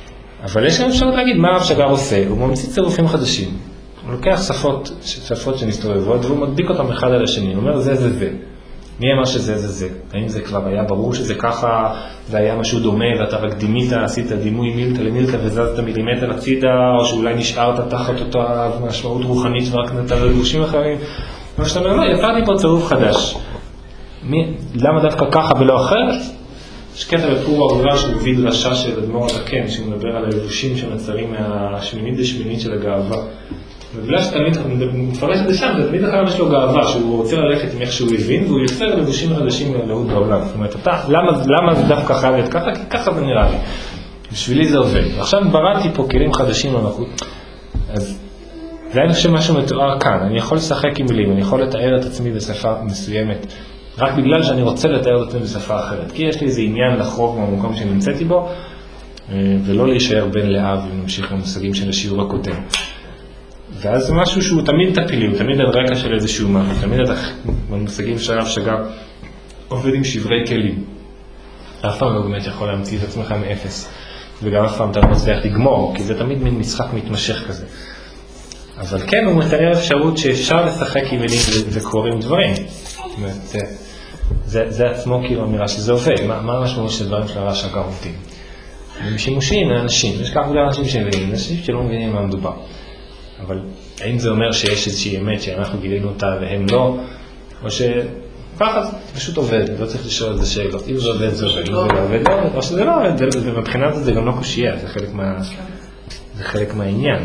Speaker 1: אבל יש גם אפשר להגיד מה הרב שגר עושה, הוא ממציא צירופים חדשים. הוא לוקח שפות, שפות שנסתובבות, והוא מדביק אותם אחד על השני, הוא אומר זה זה זה. מי אמר שזה זה זה? האם זה כבר היה ברור שזה ככה, זה היה משהו דומה, ואתה רק דימית, עשית דימוי מילתא למילתא וזזת מילימטר הצידה, או שאולי נשארת תחת אותה משמעות רוחנית ורק נתן לבושים אחרים. מה שאתה אומר, לא, יצרתי פה צירוף חדש. מי, למה דווקא ככה ולא אחרת? יש קטע בפור אגורה שהוא מביא דרשה של אדמו"ר הזקן, שהוא מדבר על הלבושים שנוצרים מהשמינית דשמינית של הגאווה. ובגלל שתמיד מפרש את זה שם, זה תמיד אחר יש לו גאווה, שהוא רוצה ללכת עם איך שהוא הבין, והוא יוצר לבושים חדשים לאלוהות בעולם. זאת אומרת, אתה, למה, למה זה דווקא חייב להיות ככה? כי ככה זה נראה לי. בשבילי זה עובד. עכשיו בראתי פה כלים חדשים למחות. אז זה היה חושב משהו מתואר כאן. אני יכול לשחק עם מילים, אני יכול לתאר את עצמי בשפה מסוימת, רק בגלל שאני רוצה לתאר את עצמי בשפה אחרת. כי יש לי איזה עניין לחרוג מהמקום שנמצאתי בו, ולא להישאר בין לאב ונמשיך למושגים של השיעור הקודם. ואז זה משהו שהוא תמיד טפילי, הוא תמיד על רקע של איזשהו משהו, תמיד אתה במושגים של הרב שגר עובד עם שברי כלים. אף פעם לא באמת יכול להמציא את עצמך מאפס, וגם אף פעם אתה לא מצליח לגמור, כי זה תמיד מין משחק מתמשך כזה. אבל כן, הוא מתאר אפשרות שאפשר לשחק עם מילים וקוראים דברים. זאת אומרת, זה, זה, זה עצמו כאילו אמירה שזה עובד. מה, מה המשמעות של דברים של הרב שגר עובדים? הם שימושיים לאנשים, יש כך גם אנשים שמבינים, אנשים שלא מבינים מה מדובר. אבל האם זה אומר שיש איזושהי אמת שאנחנו גילינו אותה והם לא, או שככה זה פשוט עובד, לא צריך לשאול את זה שאלות, אם זה עובד זה עובד, אם זה לא עובד לא עובד, או שזה לא עובד, ומבחינת זה גם לא קושייה, זה חלק, מה, זה חלק מהעניין.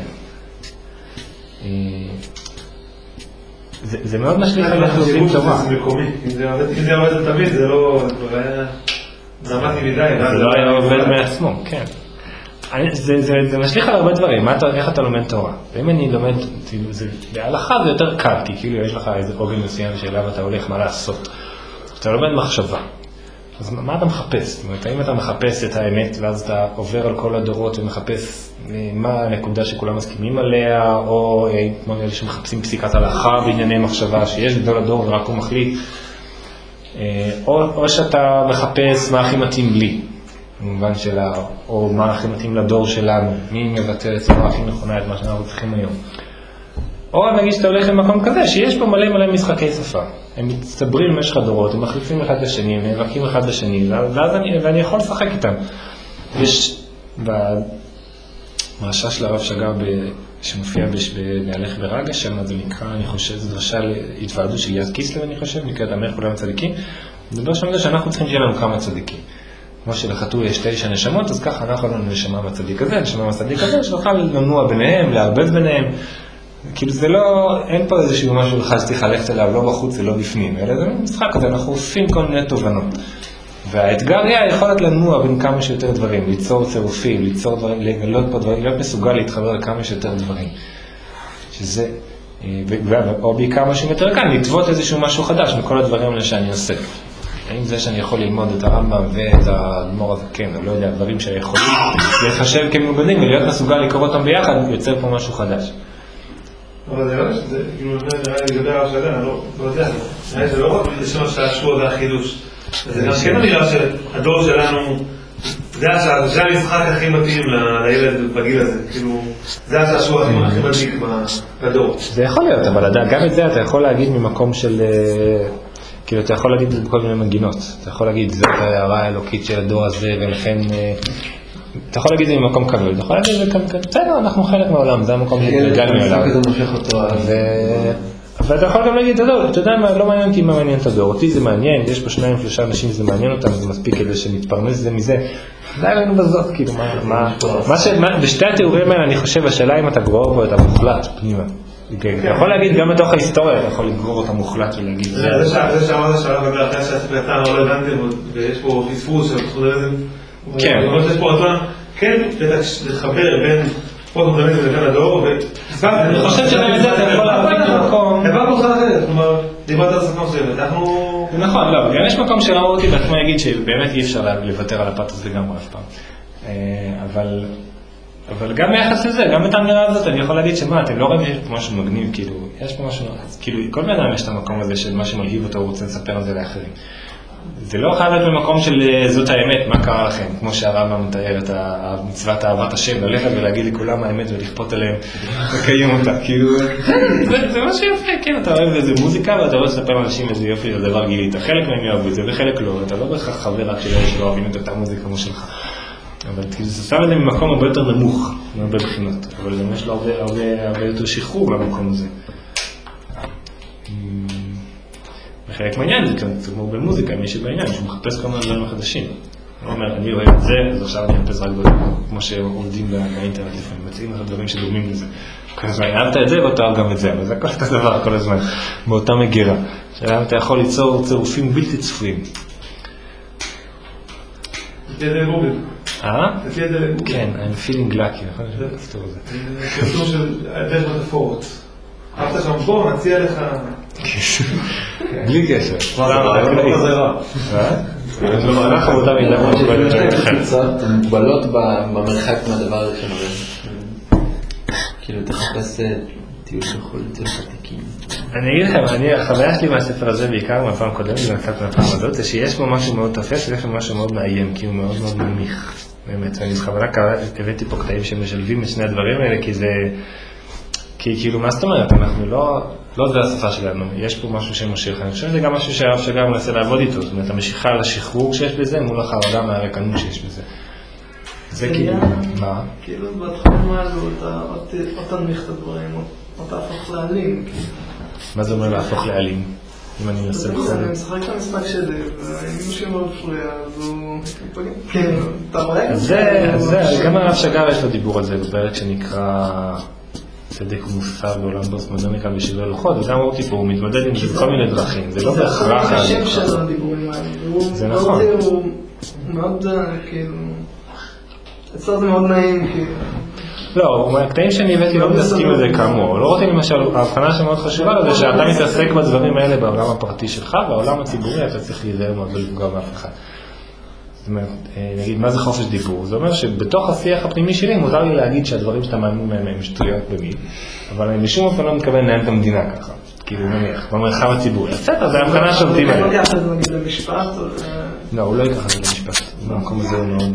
Speaker 1: זה, זה מאוד משליך על איך עושים תורה.
Speaker 5: זה מקומי, אם זה עובד זה תמיד, זה לא היה דרמטי מדי.
Speaker 1: זה לא היה עובד מעצמו, כן. זה, זה, זה משליך על הרבה דברים, מה, איך אתה לומד תורה? ואם אני לומד, זה, בהלכה זה יותר קל, כי כאילו יש לך איזה עוגן מסוים שאליו אתה הולך מה לעשות. אתה לומד מחשבה. אז מה אתה מחפש? זאת אומרת, האם אתה מחפש את האמת, ואז אתה עובר על כל הדורות ומחפש מה הנקודה שכולם מסכימים עליה, או כמו אלה שמחפשים פסיקת הלכה בענייני מחשבה, שיש גדול הדור ורק הוא מחליט, או, או שאתה מחפש מה הכי מתאים לי. במובן שלה, או מה הכי מתאים לדור שלנו, מי מבטא לצורה הכי נכונה את מה שאנחנו צריכים היום. או נגיד שאתה הולך למקום כזה, שיש פה מלא מלא משחקי שפה. הם מצטברים במשך הדורות, הם מחליפים אחד לשני, הם נאבקים אחד לשני, ואז אני, ואני יכול לשחק איתם. יש במרשה של הרב שגר שמופיע בהלך ברגש, שם זה נקרא, אני חושב, זו דרשה להתוועדות של יד קיסלב, אני חושב, נקראת אמר כולם צדיקים. זה דבר שם זה שאנחנו צריכים שיהיה לנו כמה צדיקים. כמו שלחתול יש תשע נשמות, אז ככה אנחנו לנו נשמה בצדיק הזה, נשמה בצדיק הזה, שנוכל לנוע ביניהם, להרבד ביניהם. כאילו זה לא, אין פה איזשהו משהו אחד שצריך ללכת אליו, לא בחוץ ולא בפנים, אלא זה משחק הזה, אנחנו עושים כל מיני תובנות. והאתגר היה היכולת לנוע בין כמה שיותר דברים, ליצור צירופים, ליצור דברים, לגלות פה דברים, להיות מסוגל להתחבר לכמה שיותר דברים. שזה, או בעיקר משהו יותר כאן, לטוות איזשהו משהו חדש מכל הדברים האלה שאני עושה. האם זה שאני יכול ללמוד את הרמב"ם ואת האדמו"ר הזקן, או לא יודע, דברים שיכולים לחשב כמנוגדים ולהיות מסוגל לקרוא אותם ביחד, יוצר פה משהו חדש.
Speaker 5: אבל זה לא שזה, כאילו, נראה לי לגבי הרב שגר, אני לא יודע, נראה לי זה לא רק לשון שהשבוע זה החידוש. זה גם כן אמירה שהדור שלנו, זה המשחק הכי מתאים לילד בגיל הזה, כאילו, זה השעשוע הכי מדליק בדור.
Speaker 1: זה יכול להיות, אבל גם את זה אתה יכול להגיד ממקום של... כאילו, אתה יכול להגיד את זה בכל מיני מנגינות. אתה יכול להגיד, זאת ההערה האלוקית של הדור הזה, ולכן... אתה יכול להגיד את זה ממקום כבד. אתה יכול להגיד את זה כבד. בסדר, אנחנו חלק מהעולם, זה המקום שגלגל מעולם. אבל אתה יכול גם להגיד, אתה יודע מה, לא מעניין אותי מה מעניין את הדור. אותי זה מעניין, יש פה שניים, שלושה אנשים, זה מעניין אותם, זה מספיק כדי שנתפרנס זה מזה. די לנו בזאת, כאילו, מה... בשתי התיאורים האלה, אני חושב, השאלה אם אתה גרור בו את המוחלט פנימה. אתה יכול להגיד גם בתוך ההיסטוריה, אתה יכול לגרור אותה מוחלט ולהגיד
Speaker 5: זה שאמרת שאלה בגלל אחרי שהספייתן לא הבנתם ויש פה פספוס של פסחודזם
Speaker 1: כן
Speaker 5: יש פה רצון כן לחבר בין פוסט-מודרניזם לבין הדור
Speaker 1: אני חושב שבאמת זה אתה יכול להבין במקום
Speaker 5: דבר פה חד אחרת, כלומר דיברת על שפה מסוימת אנחנו...
Speaker 1: נכון, לא, גם יש מקום שראו אותי בעצמו יגיד שבאמת אי אפשר לוותר על הפאתוס לגמרי אף פעם אבל אבל גם ביחס לזה, גם את האמירה הזאת, אני יכול להגיד שמה, אתם לא רואים שיש פה משהו מגניב, כאילו, יש פה משהו, כאילו, כל בן אדם יש את המקום הזה של מה שמלהיב אותו, הוא רוצה לספר על זה לאחרים. זה לא חייב להיות במקום של זאת האמת, מה קרה לכם, כמו שהרמב"ם מתאר את מצוות אהבת השם, ללכת ולהגיד לכולם האמת ולכפות עליהם, לקיים אותה, כאילו, זה מה שיפה, כן, אתה אוהב איזה מוזיקה ואתה רואה לספר לאנשים איזה יופי, זה דבר גילית, חלק מהם יאהבו את זה וחלק לא, אתה לא בהכרח חבר רק שלא שלא אוהבים את אותה מוזיקה כמו שלך, אבל זה שם את זה ממקום הרבה יותר נמוך, הרבה בחינות, אבל גם יש לו הרבה יותר שחרור במקום הזה. וחלק מהעניין זה כאן, כמו במוזיקה, מי שבעניין, שהוא מחפש כל מיני דברים חדשים. הוא אומר, אני אוהב את זה, אז עכשיו אני מחפש רק דברים, כמו שעובדים באינטרנט לפעמים, מציעים לך דברים שדומים לזה. כל הזמן, אהבת את זה ואתה אוהב גם את זה, אבל זה כל את הדבר כל הזמן, באותה מגירה. שאלה, אתה יכול ליצור צירופים בלתי צפויים.
Speaker 5: תהיה זה גוגל.
Speaker 1: אה?
Speaker 5: תהיה זה גוגל.
Speaker 1: כן, I'm feeling lucky, נכון? זה כתוב זה.
Speaker 5: זה כתוב של דרך מטאפורות. אהבת שם פה, נציע לך...
Speaker 1: בלי קשר.
Speaker 2: מה זה רע? מה זה רע?
Speaker 1: אנחנו באותה מידה
Speaker 3: יש להם קצת מוגבלות במרחק מהדבר הראשון, כאילו תחפש טיול שיכול יותר חתיקים.
Speaker 1: אני אגיד לכם, החוויה שלי מהספר הזה בעיקר מהפעם הקודמת וקצת מהפעם הזאת, זה שיש פה משהו מאוד תופס ויש פה משהו מאוד מאיים, כי הוא מאוד מאוד ממיך, באמת. ואני בכוונה הבאתי פה קטעים שמשלבים את שני הדברים האלה, כי זה... כי כאילו, מה זאת אומרת? אנחנו לא... לא זה השפה שלנו, יש פה משהו שמושך. אני חושב שזה גם משהו שהרב שגם מנסה לעבוד איתו, זאת אומרת, המשיכה לשחרור שיש בזה, מול החרדה מהרקנות שיש בזה. זה כאילו... מה?
Speaker 4: כאילו, בתחום האלו, אתה תנמיך את הדברים, או תהפוך לאלים.
Speaker 1: מה זה אומר להפוך לאלים? אם אני מנסה בכל...
Speaker 4: אני משחק את המשחק שלי, ואם מישהו מאוד פריע, אז הוא... כן, אתה רואה?
Speaker 1: אז זה, אז זה, גם הרב שגר יש לו דיבור על זה, בפרק שנקרא... צדק ומוסר בעולם פוסט-מודרניקה בשבע לוחות, וזה אמרתי פה, הוא מתמודד עם זה בכל מיני דרכים, זה לא בהכרח...
Speaker 4: זה השם של הדיבורים האלה,
Speaker 1: זה נכון.
Speaker 4: הוא מאוד, כאילו... אצלו זה מאוד נעים, כאילו...
Speaker 1: לא, הקטעים שאני הבאתי לא מתעסקים לזה כאמור, לא רוצים למשל, ההבחנה שמאוד חשובה לזה שאתה מתעסק בדברים האלה בעולם הפרטי שלך, והעולם הציבורי אתה צריך להיזהר מאוד ולפגוע באף אחד. זאת אומרת, נגיד, מה זה חופש דיבור? זה אומר שבתוך השיח הפנימי שלי מותר לי להגיד שהדברים שאתה מאמין מהם הם שטויות במי, אבל אני בשום אופן לא מתכוון לנהל את המדינה ככה, כאילו נניח, במרחב הציבורי. בסדר, זה ההבחנה שעובדים האלה.
Speaker 4: הוא לוקח את זה נגיד למשפט?
Speaker 1: לא, הוא לא ייקח את זה למשפט. במקום הזה הוא מאוד...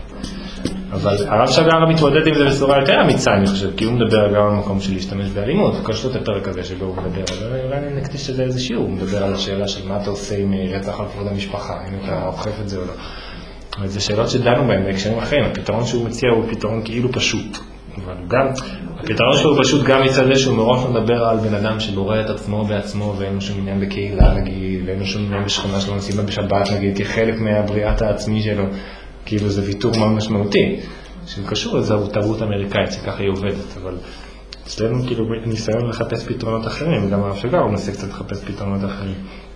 Speaker 1: אבל הרב שגר מתמודד עם זה בצורה יותר אמיצה, אני חושב, כי הוא מדבר גם על מקום של להשתמש באלימות, יש לו את הפרק הזה שבו הוא מדבר, אבל אולי אני נקדיש את זה איזה שיעור, הוא מדבר על השאלה של מה אתה עושה עם רצח על כבוד המשפחה, אם אתה אוכף את זה או לא. אבל זה שאלות שדנו בהן בהקשרים אחרים, הפתרון שהוא מציע הוא פתרון כאילו פשוט, אבל גם, הפתרון שהוא פשוט גם מצד זה שהוא מראש מדבר על בן אדם שבורא את עצמו בעצמו ואין לו שום עניין בקהילה נגיד, ואין לו שום עניין בשכונה שלו נסיבה בשבת נגיד, כחלק מהבריאת העצמי שלו, כאילו זה ויתור מאוד משמעותי, שקשור לזה תרבות אמריקאית, שככה היא עובדת, אבל אצלנו כאילו ניסיון לחפש פתרונות אחרים, וגם הרב שגר הוא מנסה קצת לחפש פתרונות אחרים.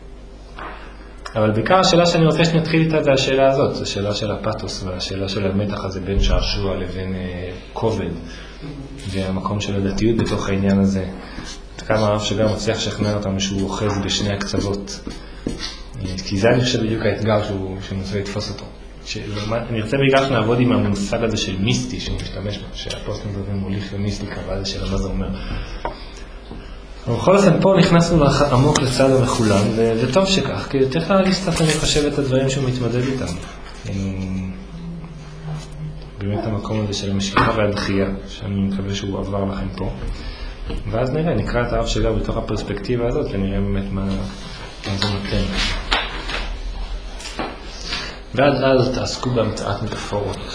Speaker 1: אבל בעיקר השאלה שאני רוצה שנתחיל איתה זה השאלה הזאת, זו השאלה של הפאתוס והשאלה של המתח הזה בין שעשוע לבין אה, כובד, והמקום של הדתיות בתוך העניין הזה. כמה הרב שגר מצליח לשכנע אותנו שהוא אוחז בשני הקצוות, כי זה אני חושב בדיוק האתגר שהוא מנסה לתפוס אותו. אני רוצה בעיקר שנעבוד עם המושג הזה של מיסטי שהוא משתמש בו, שהפוסט מדבר מוליך למיסטיקה, ואז השאלה מה זה אומר. אבל בכל אופן פה נכנסנו עמוק לצד המחולם, וטוב שכך, כי יותר להסתף אני חושב את הדברים שהוא מתמודד איתם. באמת המקום הזה של המשיכה והדחייה, שאני מקווה שהוא עבר לכם פה. ואז נראה, נקרא את הרב שגר בתוך הפרספקטיבה הזאת, ונראה באמת מה זה נותן. ועד אז תעסקו בהמצאת מטאפורות.